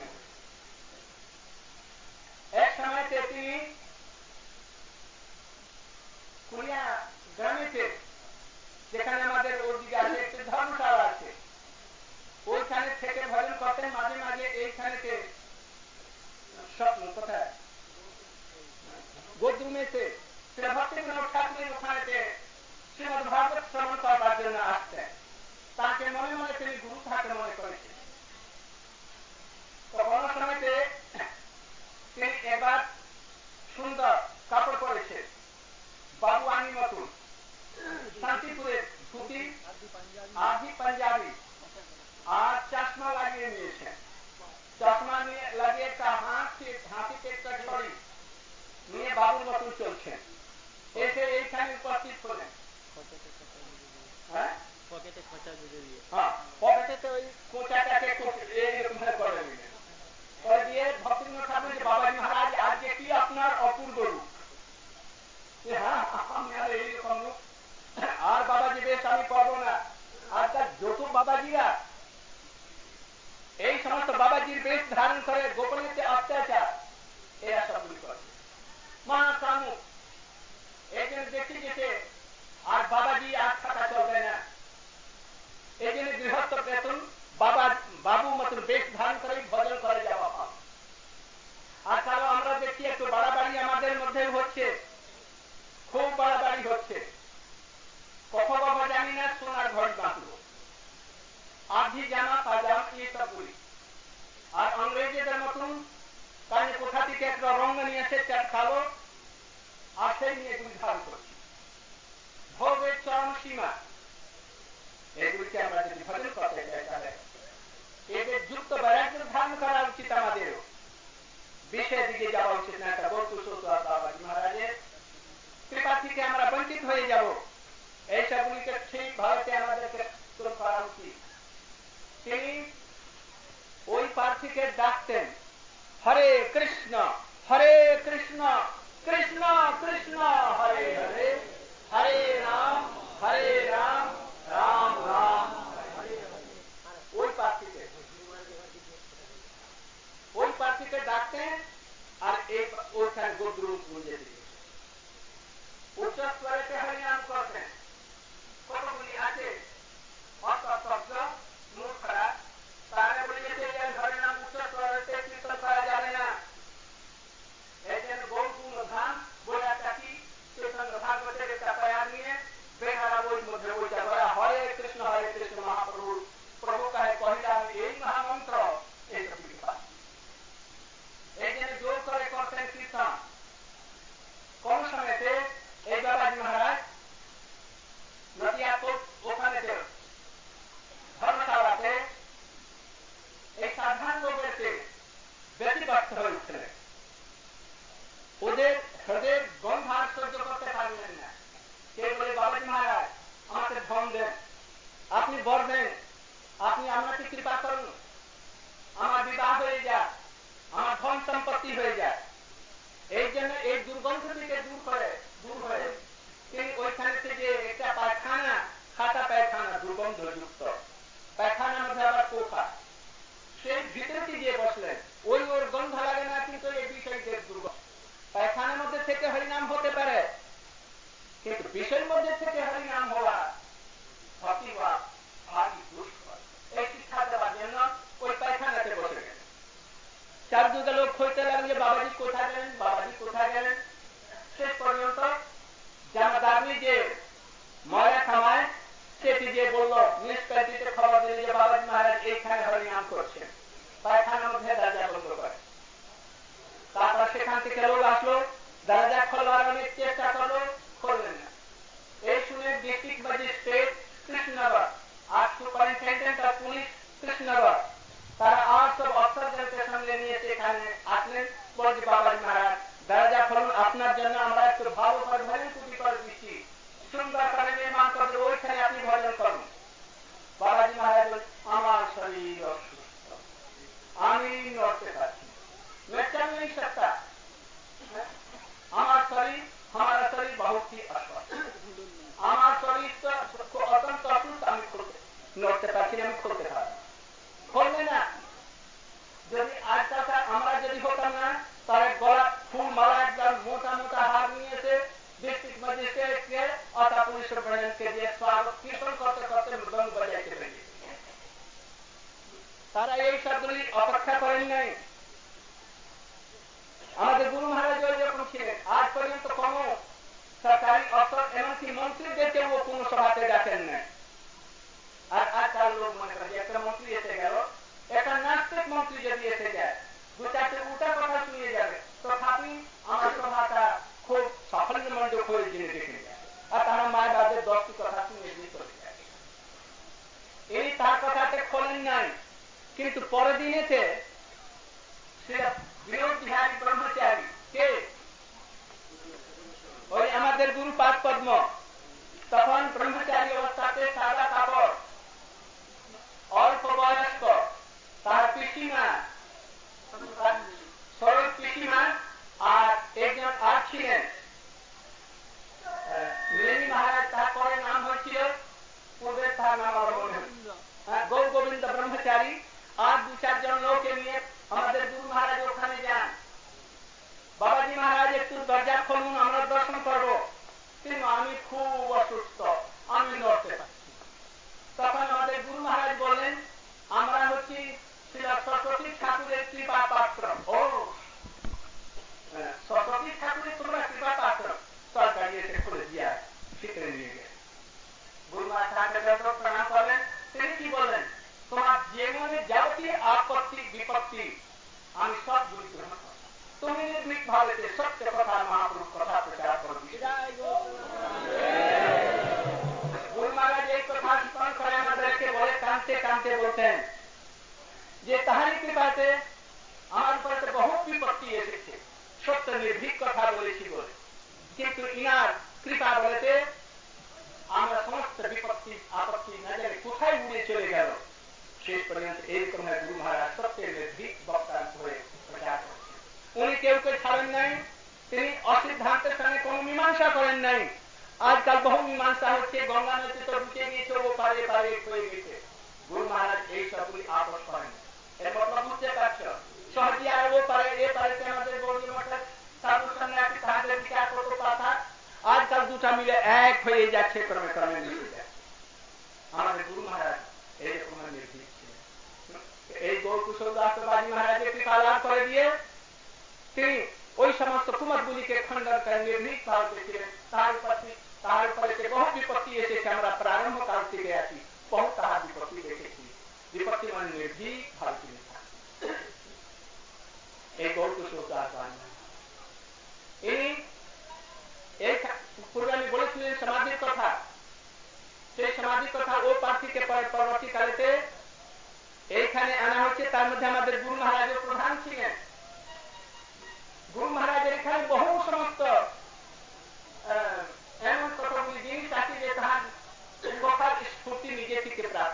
এক সময় তিনি কুড়িয়া গ্রামেতে, যেখানে আমাদের ওদিকে আছে একটি ধর্মশালা আছে, ওইখানে থেকে ভজন করতেন। মাঝে মাঝে এইখানেতে কোথায় গোদ্রুমেতে ভক্তিবিনোদ ঠাকুরের ওখানেতে শ্রীমদ ভাগবত শ্রবণ করবার জন্য আসতেন। তাকে মনে মনে তিনি গুরু থাকে মনে করেছেন। তো কোনো সময়তে তিনি এবার সুন্দর কাপড় পরেছে, বাবু আনি মতুন শান্তিপুরের ধুতি, আধি পাঞ্জাবি, আর চশমা লাগিয়ে নিয়েছেন। চশমা নিয়ে লাগিয়ে একটা হাতিতে একটা ছড়ি নিয়ে বাবুর মতন চলছেন। এসে এইখানে উপস্থিত হলেন। পকেটে খোঁচা দিয়ে দিয়ে, পকেটে ওই খোঁচাটাকে এইরকম করে নিলেন, করে দিয়ে ভক্তিবিনোদ ঠাকুর বাবাজি মহারাজ আজকে কি আপনার অপূর্ব রূপ। হ্যাঁ আপনার এইরকম রূপ, আর বাবাজি বেশ আমি করবো না। আর তার যত বাবাজিরা এই সমস্ত বাবাজির বেশ ধারণ করে গোপনীয়তে অত্যাচার, এরা সবগুলি করে মহাকামুক। এই জন্য দেখতে গেছে আর বাবাজি আর থাকা চলবে না। এই জন্য গৃহস্থ বেতন বাবু মতন বেশ ধারণ করে ভজন করে যাওয়া হয়। আর তারও আমরা দেখছি একটু বাড়াবাড়ি আমাদের মধ্যে হচ্ছে, খুব বাড়াবাড়ি হচ্ছে। কখন বাবা জানি না, সোনার ঘর বাঁধলো, আধি জামা পাজামা এই সবগুলি। আর ইংরেজদের মতন কানে কোথা থেকে একটা রঙ নিয়ে এসে চার খালো, আর সেই নিয়ে এগুলি ধারণ করছি। ভোগের চরম সীমা, এগুলিকে আমরা যদি ভজন করতে চাই তাহলে এদের যুক্ত বৈরাগ্য ধারণ করা উচিত। আমাদেরও বিষয়ের দিকে যাওয়া উচিত না। একটা বস্তু বাবাজি মহারাজের কৃপা থেকে আমরা বঞ্চিত হয়ে যাব। এইসবগুলিকে ঠিক ভারতে আমাদেরকে করা উচিত। তিনি ওই প্রার্থীকে ডাকতেন, হরে কৃষ্ণ কৃষ্ণ কৃষ্ণ কৃষ্ণ হরে হরে, হরে রাম রাম রাম হরে হরে। ওই প্রার্থীকে ডাকতেন। আর ওইখানে গোদ্রুম গুঁজে দিতেন, উচ্চস্তরেতে হরিনাম করতেন। কতগুলি আছে মূর্খরা, তারা বলেছে হরিনাম উচ্চস্তরেতে কীর্তন করা যাবে না। এই জন্য গৌরপূর্ণ ধাম বলে একটা কি চৈতন্য ভাগবতের একটা প্রয়াস নিয়ে বেহারা ওই মধ্যে ওইটা বলা হরে কৃষ্ণ মহা আপনি বর দেন, আপনি আমাকে কৃপা করুন, আমার বিবাহ হয়ে যায়, আমার ধন সম্পত্তি হয়ে যায়। এই জন্য এই দুর্গন্ধ থেকে দূর হয়ে তিনি ওইখানে থেকে একটা পায়খানা, খাটা পায়খানা, দুর্গন্ধযুক্ত পায়খানার মধ্যে আবার পোকা, সেই ভিতরে গিয়ে বসলেন। ওর গন্ধ লাগে না, কিন্তু এই বিষয়দের দুর্গন্ধ। পায়খানার মধ্যে থেকে হরিনাম হতে পারে, কিন্তু বিষয়ের মধ্যে থেকে হরিনাম হওয়া এই শিক্ষা দেওয়ার জন্য ওই পায়খানাতে বসে গেলেন। চারদিকে লোক খুঁজতে লাগলেন যে বাবাজি কোথায় গেলেন, বাবাজি কোথায় গেলেন। শেষ পর্যন্ত জামাদারনি যে ময়লা খামায় সেটি যে বললো, মিউনিসিপ্যালিটিতে খবর দিল যে বাবাজি মহারাজ এইখানে হরিনাম করছেন, পায়খানার মধ্যে দরজা বন্ধ করে। তারপর সেখান থেকে লোক আসলো, দরজা খোলার অনেক চেষ্টা করলো, খুললেন না। এই শুনে ডিস্ট্রিক্ট ম্যাজিস্ট্রেট কৃষ্ণনগর আর সুপারিনটেন্ডেন্ট অফ পুলিশ কৃষ্ণনগর তারা আর সব অফিসারদেরকে সঙ্গে নিয়ে সেখানে আসলেন। বলছি বাবাজি মহারাজ দরজা খুলুন, আপনার জন্য আমরা একটু ভালো করে ভজন কুটি করে দিচ্ছি, সুন্দর করে নির্মাণ করতে, ওইখানে আপনি ভজন করুন। বাবাজি মহারাজ আমার শরীর অসুস্থ, আমি নড়তে পারছি, मैं चल नहीं सकता, আমার শরীর हमारा शरीर बहुत ही अस्वस्थ, আমার শরীর তো অত্যন্ত অসুস্থ, আমি নড়তে পারছি না, আমি খুলতে পারি খুলবে না। যদি আজকালকার আমরা যদি হতাম না, তাহলে গলা ফুল মালা একদম মোটা মোটা হার নিয়ে এসে ডিস্ট্রিক্ট ম্যাজিস্ট্রেটকে অথবা পুলিশ সুপারিনটেন্ডেন্টকে দিয়ে স্বাগত কীর্তন করতে করতে মৃদঙ্গ বাজাইতে পেরেছে। তারা এই সবগুলি অপেক্ষা করেন নাই। আমাদের গুরু মহারাজ যখন ছিলেন আজ পর্যন্ত কোন সরকারি অফিসার এমনকি মন্ত্রীদেরকে ও কোন সভাতে ডাকেন নাই। আর আজকাল লোক মনে করে যে একটা মন্ত্রী এসে গেল, একটা নাস্তিক মন্ত্রী যদি এসে যায়, দু চারটে উল্টা কথা শুনে যাবে, তথাপি আমার সভাটা খুব সাফল্যমণ্ডিত হয়ে জেনে দেখে যায়, আর তারা মায়ের বাদের 10টি কথা শুনে দিয়ে চলে যায়। এই তার কথাতে খোলেন নাই, কিন্তু পরের দিনেতে সেটা বিনোদ বিহারী ব্রহ্মচারী কে, ওই আমাদের গুরু পাদ পদ্ম, তখন ব্রহ্মচারী অবস্থাতে সাদা কাপড়, অল্প বয়স্ক, তার পিসিমা, সরল পিসিমা আর একজন আর ছিলেন মেনি মহারাজ, তারপরে নাম হয়েছিল পূর্বের তার নাম আমার মনে হচ্ছে গৌর গোবিন্দ ব্রহ্মচারী, আর 2-4 লোককে নিয়ে আমাদের গুরু মহারাজ ওখানে যান। বাবাজি মহারাজ একটু দরজা খুলুন, আমরা দর্শন করবো, কিন্তু আমি খুব অসুস্থ, আমি লড়তে পারছি। তখন আমাদের গুরু মহারাজ বললেন, আমরা হচ্ছি শ্রী সরস্বতী ঠাকুরের কৃপা পাত্র। ও সরস্বতী ঠাকুরের তোমরা কৃপা পাত্র, সরকারি এসে খুলে দিয়া ভিতরে নিয়ে গেছে। গুরু মহারাজ প্রণাম করলেন। তিনি কি বললেন, তোমার জীবনে যাবতীয় আপত্তি বিপত্তি আমি সব গুলি গ্রহণ করব, তুমি নির্ভীক ভাবে সত্য কথা মহাপুরুষ কথা প্রচার করো। গুরু মহারাজ এই কথা স্মরণ করে আমাদেরকে বলে কাঁদতে কাঁদতে বলতেন যে তাহারি কৃপাতে আমার উপরে তো বহু বিপত্তি এসেছে, সত্য নির্ভীক কথা বলেছি বলে, কিন্তু ইনার কৃপা বলেতে আমরা সমস্ত বিপত্তি আপত্তি না জানি কোথায় উড়ে চলে গেল। শেষ পর্যন্ত এইরকম গুরু মহারাজ সত্যের নির্ভীক বক্তা হয়ে প্রচার করছেন। উনি কেউ ছাড়েন নাই, তিনি অসিদ্ধান্তের সঙ্গে কোন মীমাংসা করেন নাই। আজকাল বহু মীমাংসা হচ্ছে, গঙ্গা নদী তো ঢুকে গিয়েছে, ও পারে পারে হয়ে গেছে। গুরু মহারাজ এই সবগুলি আপোষ করেন। এর মতলব বুঝতে পারছ, সহজে আর ও পারে এ পারে আমাদের গৌরী মঠের সাধুর সঙ্গে একটি তাহাদের বিচার করতে কথা, আজকাল দুটা মিলে এক হয়ে যাচ্ছে, ক্রমে ক্রমে মিশে যাচ্ছে। আমাদের গুরু মহারাজ এইরকম নির্ভীক ছিলেন। এই গৌরকুশল দাস বাজি মহারাজের কৃপা লাভ করে দিয়ে তিনি ওই সমস্ত কুমতগুলিকে খণ্ডন করে নির্ভীক ভারতে ছিলেন। তার উপরে বহু বিপত্তি এসেছে, আমরা প্রারম্ভ কাল থেকে আছি, বহু তাহার বিপত্তি দেখেছি। বিপত্তি মানে নির্ভীক ভারতে এই গৌরকুশল দাস বাজি ইনি এই পূর্বে আমি বলেছিলেন সমাধির কথা, সেই সমাধির কথা ও প্রার্থীকে পরবর্তীকালেতে এইখানে আনা হচ্ছে। তার মধ্যে আমাদের গুরু মহারাজের প্রধান ছিলেন। গুরু মহারাজের এখানে বহু সমস্ত এমন কতগুলি জিনিস আছে যে তাহার কথার স্ফূর্তি নিজে থেকে প্রাপ্ত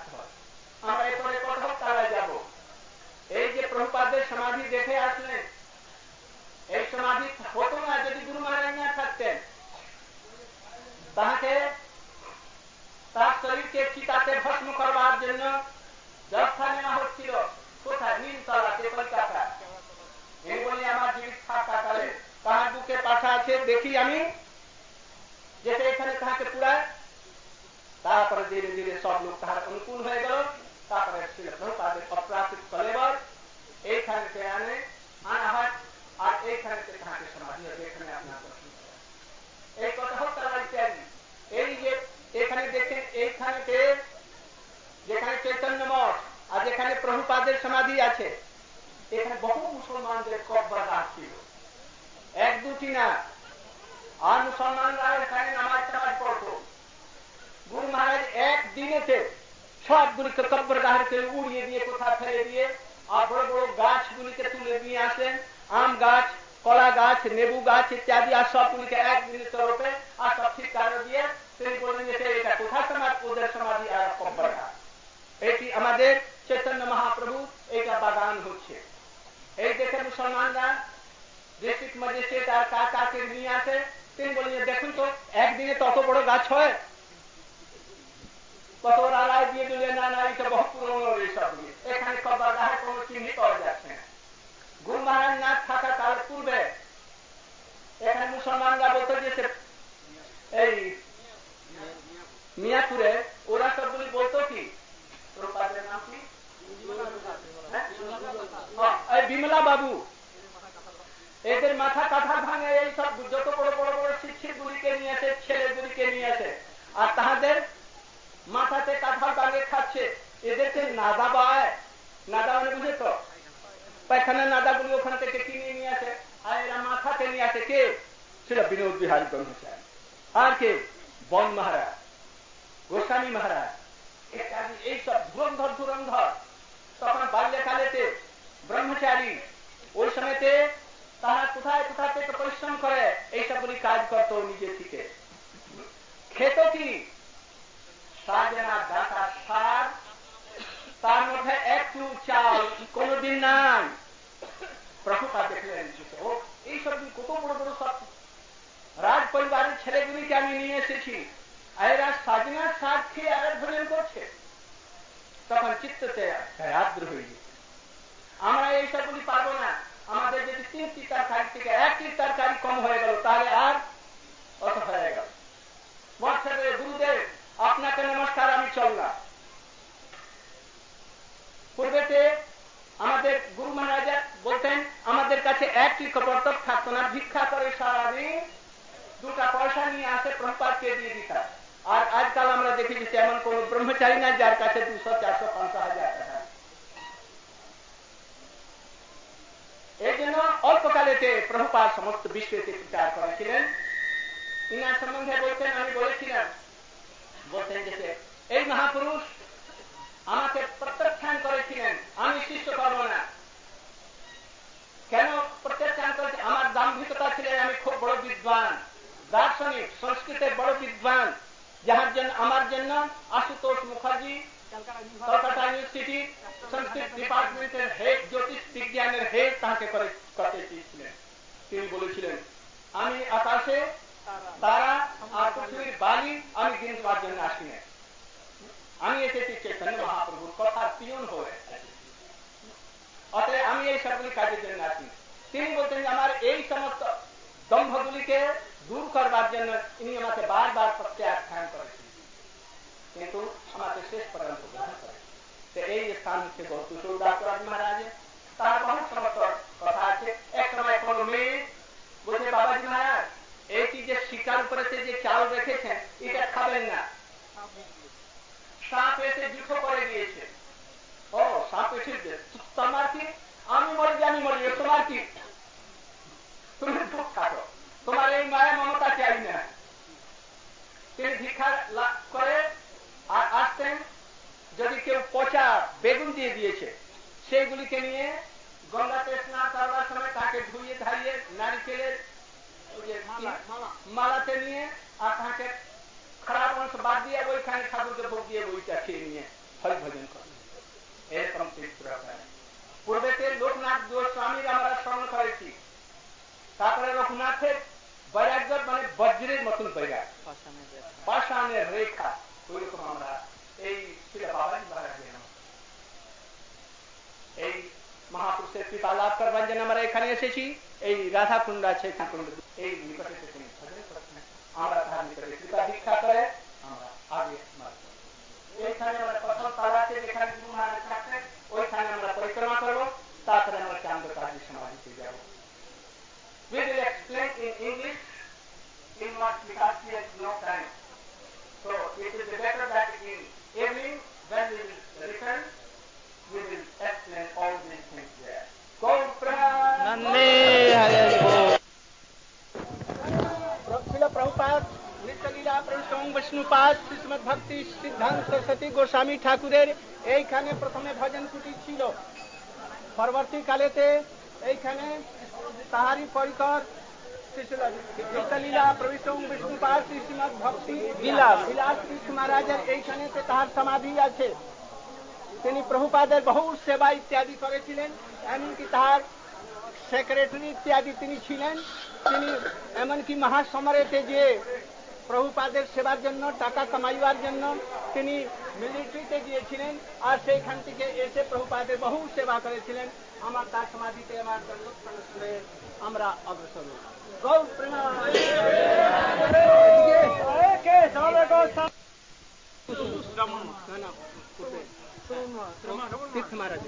আমরা এরপরে কঠোর তালায় যাব। এই যে প্রভুপাদের সমাধি দেখে আসলেন, এই সমাধি হতো না যদি গুরু মহারাজ না থাকতেন। তাহাকে তার শরীরকে চিতাতে ভস্ম করবার জন্য ব্যবস্থা নেওয়া হচ্ছিল। কোথায়? নীলতলাতে, কলকাতা। এই বলে আমার জীবিত থাকাকালে তাহার বুকে পাশা আছে, দেখি আমি যেতে এখানে তাহাকে পুরায়। তারপরে ধীরে ধীরে সব লোক তাহার অনুকূল হয়ে গেল। তারপরে ছিল প্রভুপাদের অপ্রাকৃত কলেবর এইখানে আনা হয়, আর এইখানে তাহাকে সমাধি হবে। এখানে আপনার এই কথা হত্যা ইত্যাদি। এই যে এখানে দেখেন, এইখানে যেখানে চৈতন্য মঠ আর যেখানে প্রভুপাদের সমাধি আছে, এখানে বহু মুসলমানদের কবরগাহ ছিল, এক দুটি না। আর মুসলমানরা এখানে নামাজ টামাজ পড়তো। গুরু মহারাজ একদিনেতে সবগুলিকে কবরগাহকে উড়িয়ে দিয়ে, কোথাও ফেলে দিয়ে, আর বড় বড় গাছগুলিকে তুলে নিয়ে আসলেন। আম গাছ, কলা গাছ, লেবু গাছ ইত্যাদি, আর সবগুলিকে একদিনের তরফে আর সব ঠিক কারো দিয়ে তিনি বললেন যে এটা কোথায় সমাজ? ওদের সমাধি আর কবরগাহ। এটি আমাদের চৈতন্য মহাপ্রভু এইটা বাগান হচ্ছে। এই দেখে মুসলমানরা ডিস্ট্রিক্ট ম্যাজিস্ট্রেট আর কাকে নিয়ে আসে। তিনি বললেন দেখুন তো, একদিনে তত বড় গাছ হয়? কত রায় দিয়ে দিলেন, না না এটা বহু পুরনো এইসব দিয়ে, এখানে কবরগাহের কোনো চিহ্ন পাওয়া যাচ্ছে না। গুরু মহারাজ না থাকা কাল পূর্বে এখানে মুসলমানরা বলতো যে এই মিয়াপুরে ওরা সবগুলি বলতো কি, প্রভুপাদের নাম কি? বিমলা বাবু। এদের মাথা কাঁথা ভাঙে, এই সব যত বড় বড় বড় শিক্ষিত গুলিকে নিয়ে আসে, ছেলেগুলিকে নিয়ে আসে, আর তাহাদের মাথাতে কাঁথা ভাঙে খাচ্ছে। এদেরকে নাদা বায়, নাদা মানে বুঝে তো, পায়খানা নাদাগুলি ওখান থেকে কিনে নিয়ে আসে, আর এরা মাথাতে নিয়ে আসে। কে? সেটা বিনোদ বিহারী ব্রহ্মচারী। আর কে? বন মহারাজ, গোস্বামী মহারাজ ইত্যাদি, এইসব ধুরন্ধর ধুরন্ধর। তখন বাল্যকালেতে ব্রহ্মচারী, ওই সময়তে তারা কোথায় কোথায় থেকে পরিশ্রম করে এইসবগুলি কাজ করতো নিজে থেকে। খেত কি? সাজনা ডাটা সার, তার মধ্যে একটু চাল কোনদিন নাই। প্রভুপাদ দেখলেন এইসব কত বড় বড় সব রাজ পরিবারের ছেলেগুলিকে আমি নিয়ে এসেছি, এরা সাজনার শাক খেয়ে আর ভোজন করছে। তখন চিত্ততে আদ্র হয়ে গেছে, আমরা এইসবগুলি পারবো না। আমাদের যদি 3টি তরকারি থেকে 1টি তরকারি কম হয়ে গেল, তাহলে আর অত হয়ে গেল। গুরুদেব আপনাকে নমস্কার, আমি চললাম। পূর্বেতে আমাদের গুরু মহারাজা বলতেন আমাদের কাছে 1টি কবরতক থাকতো না, ভিক্ষা করে সারাদিন 2টা পয়সা নিয়ে আসে প্রভুপাদকে দিয়ে দিতাম। আর আজকাল আমরা দেখি যে এমন কোন ব্রহ্মচারী না যার কাছে 200, 400, 500 হাজার টাকা। এই জন্য অল্পকালেতে প্রভুপাদ সমস্ত বিশ্বকে প্রচার করেছিলেন। ইনার সম্বন্ধে বলতেন, আমি বলেছিলাম, বলতেন যে এই মহাপুরুষ আমাকে প্রত্যাখ্যান করেছিলেন, আমি শিষ্য করব না। কেন প্রত্যাখ্যান করেছে? আমার দাম্ভিকতা ছিল, আমি খুব বড় বিদ্বান, দার্শনিক, সংস্কৃতের বড় বিদ্বান, যাহার জন্য আমার জন্য আশুতোষ মুখার্জি কলকাতা ইউনিভার্সিটি সংস্কৃত ডিপার্টমেন্টের হেড, জ্যোতিষ বিজ্ঞানের হেড তাকে করতে চেয়েছিলেন। তিনি বলেছিলেন আমি আকাশে তারা আর পৃথিবীর বাণী আমি গিনবার জন্য আসি না, আমি এসেছি চৈতন্য মহাপ্রভুর কথার পিয়ন হয়ে, অতএব আমি এই সবগুলি কাজের জন্য আসি। তিনি বলতেন আমার এই সমস্ত দম্ভগুলিকে দূর করবার জন্য ইনি আমাকে বারবার প্রত্যাখ্যান করেছেন, কিন্তু আমাকে শেষ পর্যন্ত গ্রহণ করে। এই স্থান হচ্ছে গৌতমদাস মহারাজের। তার বহু সমস্ত কথা আছে। এক সময় কোন মেয়ে বলছে বাবাজি মহারাজ এইটি যে শিকার উপরে যে চাল রেখেছেন এটা খাবেন না, সাপ এসে জুঠো করে দিয়েছে। ও সাপ এসে তোমার কি? আমি মরি, আমি মরি, তোমার কি? তুমি দুঃখ খাটো, তোমার এই মায়া মমতা চাই না। তিনি ভিক্ষা লাভ করে আর আসতেন, যদি কেউ পচা বেগুন দিয়ে দিয়েছে সেইগুলিকে নিয়ে গঙ্গাতে স্নান করবার সময় তাকে ধুইয়ে ধাইয়ে নারিকেলের মালাতে নিয়ে আর তাকে খারাপ অংশ বাদ দিয়ে ওইখানে ঠাকুরকে ভোগ দিয়ে বইটা খেয়ে নিয়ে হরি ভজন করে। এরকম চিত্র পূর্বেতে লোকনাথ গোস্বামীর আমরা স্মরণ করেছি, তারপরে রঘুনাথের বৈরাগ্য মানে বজ্রের মতন বৈরাগ, পাষাণের রেখা, ওইরকম আমরা এই ছিল বাবাজি মহারাজের এই মহাপুরুষের কৃপা লাভ করবার জন্য আমরা এখানে এসেছি। এই রাধা কুণ্ড আছে, এই নিকটে আমরা তার নিকটে কৃপা দীক্ষা করে আমরা আগে এইখানে আমরা প্রথম তালাতে যেখানে গুরু মহারাজ থাকতেন ওইখানে আমরা পরিক্রমা করবো, তারপরে আমরা চান্দ কাজী সমাধিতে যাব। We will explain in English in what because we have no time. So it is better that in evening when we will return we will explain all these things there. Gaur Nande Hare Bol. Prabhupada নিত্য লীলা প্রভু বিষ্ণুপাদ শ্রীমদ ভক্তি সিদ্ধান্ত সরস্বতী গোস্বামী ঠাকুরের এইখানে প্রথমে ভজন কুটি ছিল। পরবর্তীকালেতে এইখানে তাহারি পরিকর নিত্য লীলা প্রভু বিষ্ণুপাদ শ্রীমদ ভক্তি বিলাস কৃষ্ণ মহারাজের এইখানে তাহার সমাধি আছে। তিনি প্রভুপাদের বহু সেবা ইত্যাদি করেছিলেন, এমনকি তাহার সেক্রেটারি ইত্যাদি তিনি ছিলেন। তিনি এমনকি মহাসমরেতে যে প্রভুপাদের সেবার জন্য টাকা কামাইবার জন্য তিনি মিলিটারিতে গিয়েছিলেন, আর সেইখান থেকে এসে প্রভুপাদের বহু সেবা করেছিলেন। আমার তার সমাধিতে আমার জন্মস্থানে আমরা অগ্রসর হই। গৌর তীর্থ মহারাজ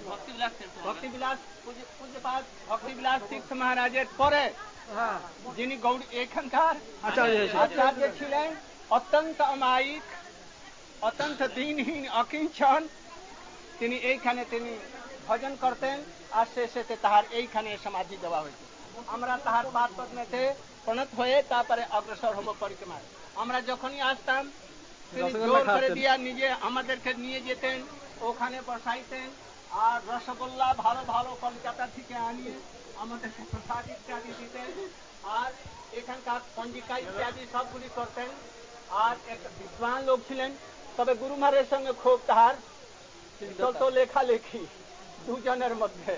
ভক্তিবিলাস তীর্থ মহারাজের পরে যিনি গৌড় এখানকার আচার্য ছিলেন, অত্যন্ত অমায়িক, অত্যন্ত দিনহীন, অকিঞ্চন, তিনি এইখানে তিনি ভজন করতেন। আর শেষে তাহার এইখানে সমাধি দেওয়া হয়েছে। আমরা তাহার পাদ পদ্মেতে প্রণত হয়ে তারপরে অগ্রসর হব পরিক্রমায়। আমরা যখনই আসতাম তিনি জোর করে দিয়া নিজে আমাদেরকে নিয়ে যেতেন, ওখানে বসাইতেন, আর রসগোল্লা ভালো ভালো কলকাতা থেকে আনিয়ে আমাদেরকে প্রসাদ ইত্যাদি দিতেন, আর এখানকার পঞ্জিকা ইত্যাদি সবগুলি করতেন। আর একটা বিদ্বান লোক ছিলেন, তবে গুরু মহারাজের সঙ্গে খুব তাহার চলতো লেখালেখি দুজনের মধ্যে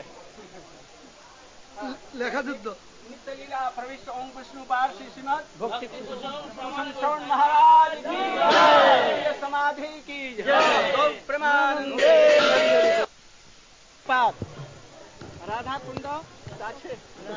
লেখাযুদ্ধ। নিত্য লীলা প্রবিষ্ট ওম বিষ্ণুপাদ শ্রীমদ ভক্তি ভূষণ মহারাজ কি জয়, সমাধি কি জয়, প্রেমানন্দে পাদ রাধা কুণ্ড আছে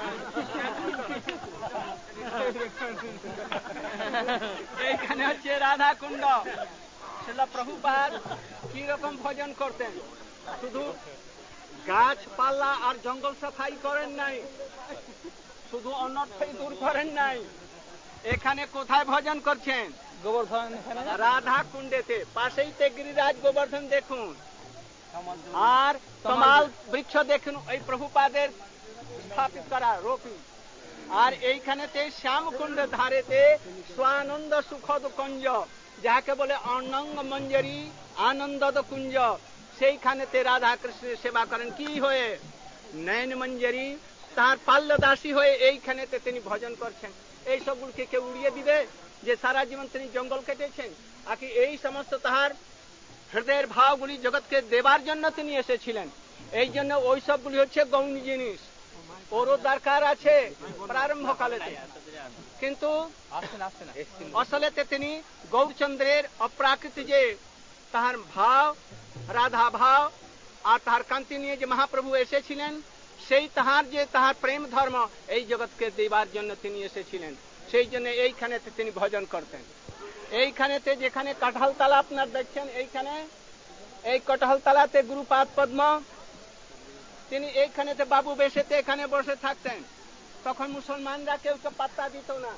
এইখানে হচ্ছে রাধা কুণ্ড। সেটা প্রভুপাদ কি রকম ভজন করতেন, শুধু গাছপালা আর জঙ্গল সাফাই করেন নাই, শুধু অনর্থই দূর করেন নাই, এখানে কোথায় ভজন করছেন? গোবর্ধন রাধা কুণ্ডেতে, পাশেই গিরিরাজ গোবর্ধন দেখুন, আর তমাল বৃক্ষ দেখুন, এই প্রভুপাদের স্থাপিত করা রোপি। আর এইখানেতে শ্যামকুণ্ড ধারেতে স্বানন্দ সুখদ কুঞ্জ, যাকে বলে অনঙ্গ মঞ্জরি আনন্দদ কুঞ্জ, সেইখানেতে রাধা কৃষ্ণের সেবা করেন কি হয়ে? নয়ন মঞ্জরি, তার পাল্যদাসী হয়ে এইখানেতে তিনি ভজন করছেন। এই সবগুলোকে কেউ উড়িয়ে দিবে যে সারা জীবন তিনি জঙ্গল কেটেছেন? আকি এই সমস্ত তাহার হৃদয়ের ভাবগুলি জগৎকে দেবার জন্য তিনি এসেছিলেন। এই জন্য ওই সবগুলি হচ্ছে গৌণ জিনিস, ওরও দরকার আছে প্রারম্ভকালেতে, কিন্তু আসলেতে তিনি গৌরচন্দ্রের অপ্রাকৃত যে তাহার ভাব, রাধা ভাব আর তাহার কান্তি নিয়ে যে মহাপ্রভু এসেছিলেন, সেই তাহার যে তাহার প্রেম ধর্ম এই জগৎকে দেবার জন্য তিনি এসেছিলেন। সেই জন্য এইখানেতে তিনি ভজন করতেন। এইখানেতে যেখানে কাঁঠালতলা আপনার দেখছেন, এইখানে এই কাঁঠালতলাতে গুরুপাদ পদ্ম, তিনি এইখানেতে বাবু বেশেতে এখানে বসে থাকতেন। তখন মুসলমানরা কেউ পাত্তা দিত না।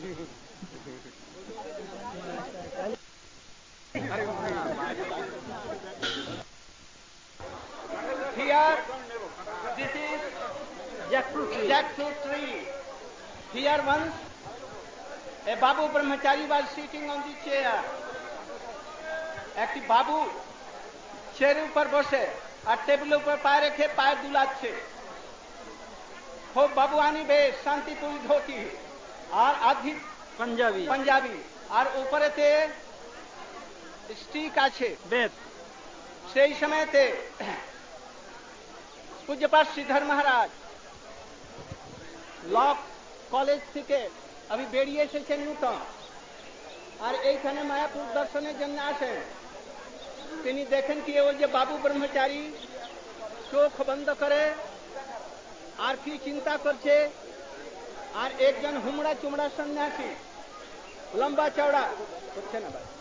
Here, this is jackfruit tree. Here once a Babu Brahmachari was sitting on the chair. একটি বাবু চেয়ারের উপর বসে আর টেবিলের উপর পায়ে রেখে পায়ে দুলাচ্ছে। খুব বাবুয়ানি বেশ, শান্তিপুরি ধোতি আর আধি পাঞ্জাবি, আর উপরেতে স্টিক আছে বেদ। সেই সময়তে पूज्यपाठ श्रीधर महाराज ল কলেজ থেকে আমি বেরিয়ে এসেছেন নূতন, আর এইখানে মায়াপুর দর্শনের জন্য আসেন। তিনি দেখেন কি ওই যে বাবু ব্রহ্মচারী চোখ বন্ধ করে আর কি চিন্তা করছে, আর একজন হুমড়া চুমড়া সন্ন্যাসী লম্বা চওড়া হচ্ছে না ভাই,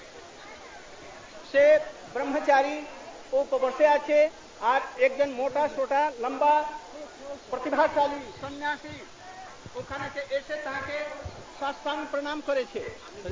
সে ব্রহ্মচারী ও বসে আছে, আর একজন মোটা সোটা লম্বা প্রতিভাশালী সন্ন্যাসী ওখানে এসে তাকে সাষ্টাঙ্গ প্রণাম করেছে,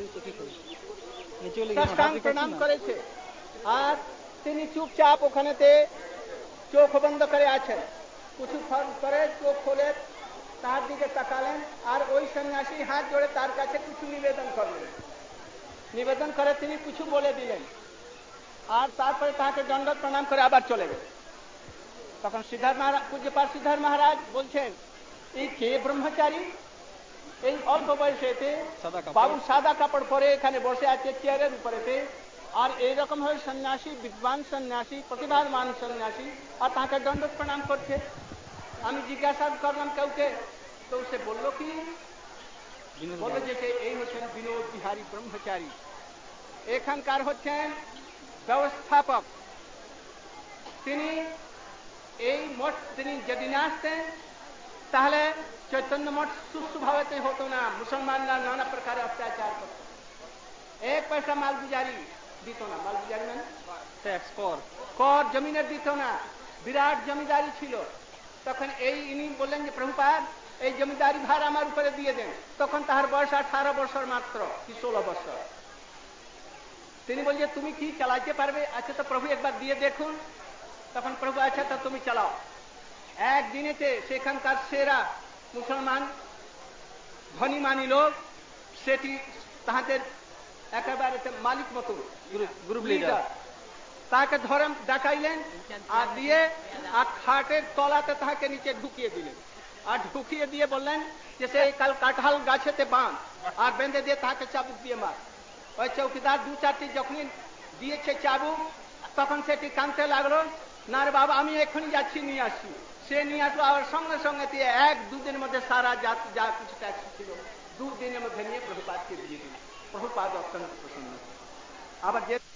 সাষ্টাঙ্গ প্রণাম করেছে। আর তিনি চুপচাপ ওখানেতে চোখ বন্ধ করে আছেন। কিছুক্ষণ পরে চোখ খুলে তার দিকে তাকালেন, আর ওই সন্ন্যাসী হাত জোড়ে তার কাছে কিছু নিবেদন করলেন। নিবেদন করে তিনি কিছু বলে দিলেন, আর তারপরে তাকে দণ্ডবত প্রণাম করে আবার চলে গেলেন। তখন পূজ্যপাঠ শ্রীধর মহারাজ বলছেন, এই কে ব্রহ্মচারী, এই অল্প বয়সেতে বাবু সাদা কাপড় পরে এখানে বসে আছে চেয়ারের উপরেতে, আর এইরকম ভাবে সন্ন্যাসী, বিদ্বান সন্ন্যাসী, প্রতিভাবান সন্ন্যাসী, আর তাকে দণ্ডবত প্রণাম করছে। আমি জিজ্ঞাসা করলাম কাউকে, তো সে বলল কি, বলল যে এই হচ্ছেন বিনোদ বিহারী ব্রহ্মচারী, এখানকার হচ্ছেন ব্যবস্থাপক। তিনি এই মঠ তিনি যদি না আসতেন তাহলে চৈতন্য মঠ সুস্থভাবে হতো না। মুসলমানরা নানা প্রকার অত্যাচার করত, এক পয়সা মালগুজারি দিত না, মালগুজারি মানে ট্যাক্স, কর জমিনের দিত না, বিরাট জমিদারি ছিল। তখন ইনি বললেন যে প্রভুপাদ এই জমিদারি ভার আমার উপরে দিয়ে দেন। তখন তাহার বয়স 18 বছর মাত্র কি 16 বছর। তিনি বলছে তুমি কি চালাইতে পারবে? আচ্ছা তো প্রভু একবার দিয়ে দেখুন। তখন প্রভু আচ্ছা তো তুমি চালাও। একদিনেতে সেখানকার সেরা মুসলমান ধনী মানি লোক, সেটি তাহাদের একেবারে মালিক মতো গ্রুপ লিডার, তাকে ধরে ডাকাইলেন আর দিয়ে আর খাটের তলাতে তাকে নিচে ঢুকিয়ে দিলেন। আর ঢুকিয়ে দিয়ে বললেন যে সে কাল কাঁঠাল গাছেতে বাঁধ, আর বেঁধে দিয়ে তাকে চাবুক দিয়ে মার। ওই চৌকিদার 2-4টি যখনই দিয়েছে চাবুক, তখন সেটি কাঁদতে লাগলো, না রে বাবা আমি এখনই যাচ্ছি, নিয়ে আসছি। সে নিয়ে আসলো, আর সঙ্গে সঙ্গে দিয়ে 1-2 দিনের মধ্যে সারা যা কিছু ট্যাক্স ছিল 2 দিনের মধ্যে নিয়ে প্রভুপাদকে দিয়ে দিল। প্রভুপাদ অত্যন্ত প্রসন্ন। আবার যে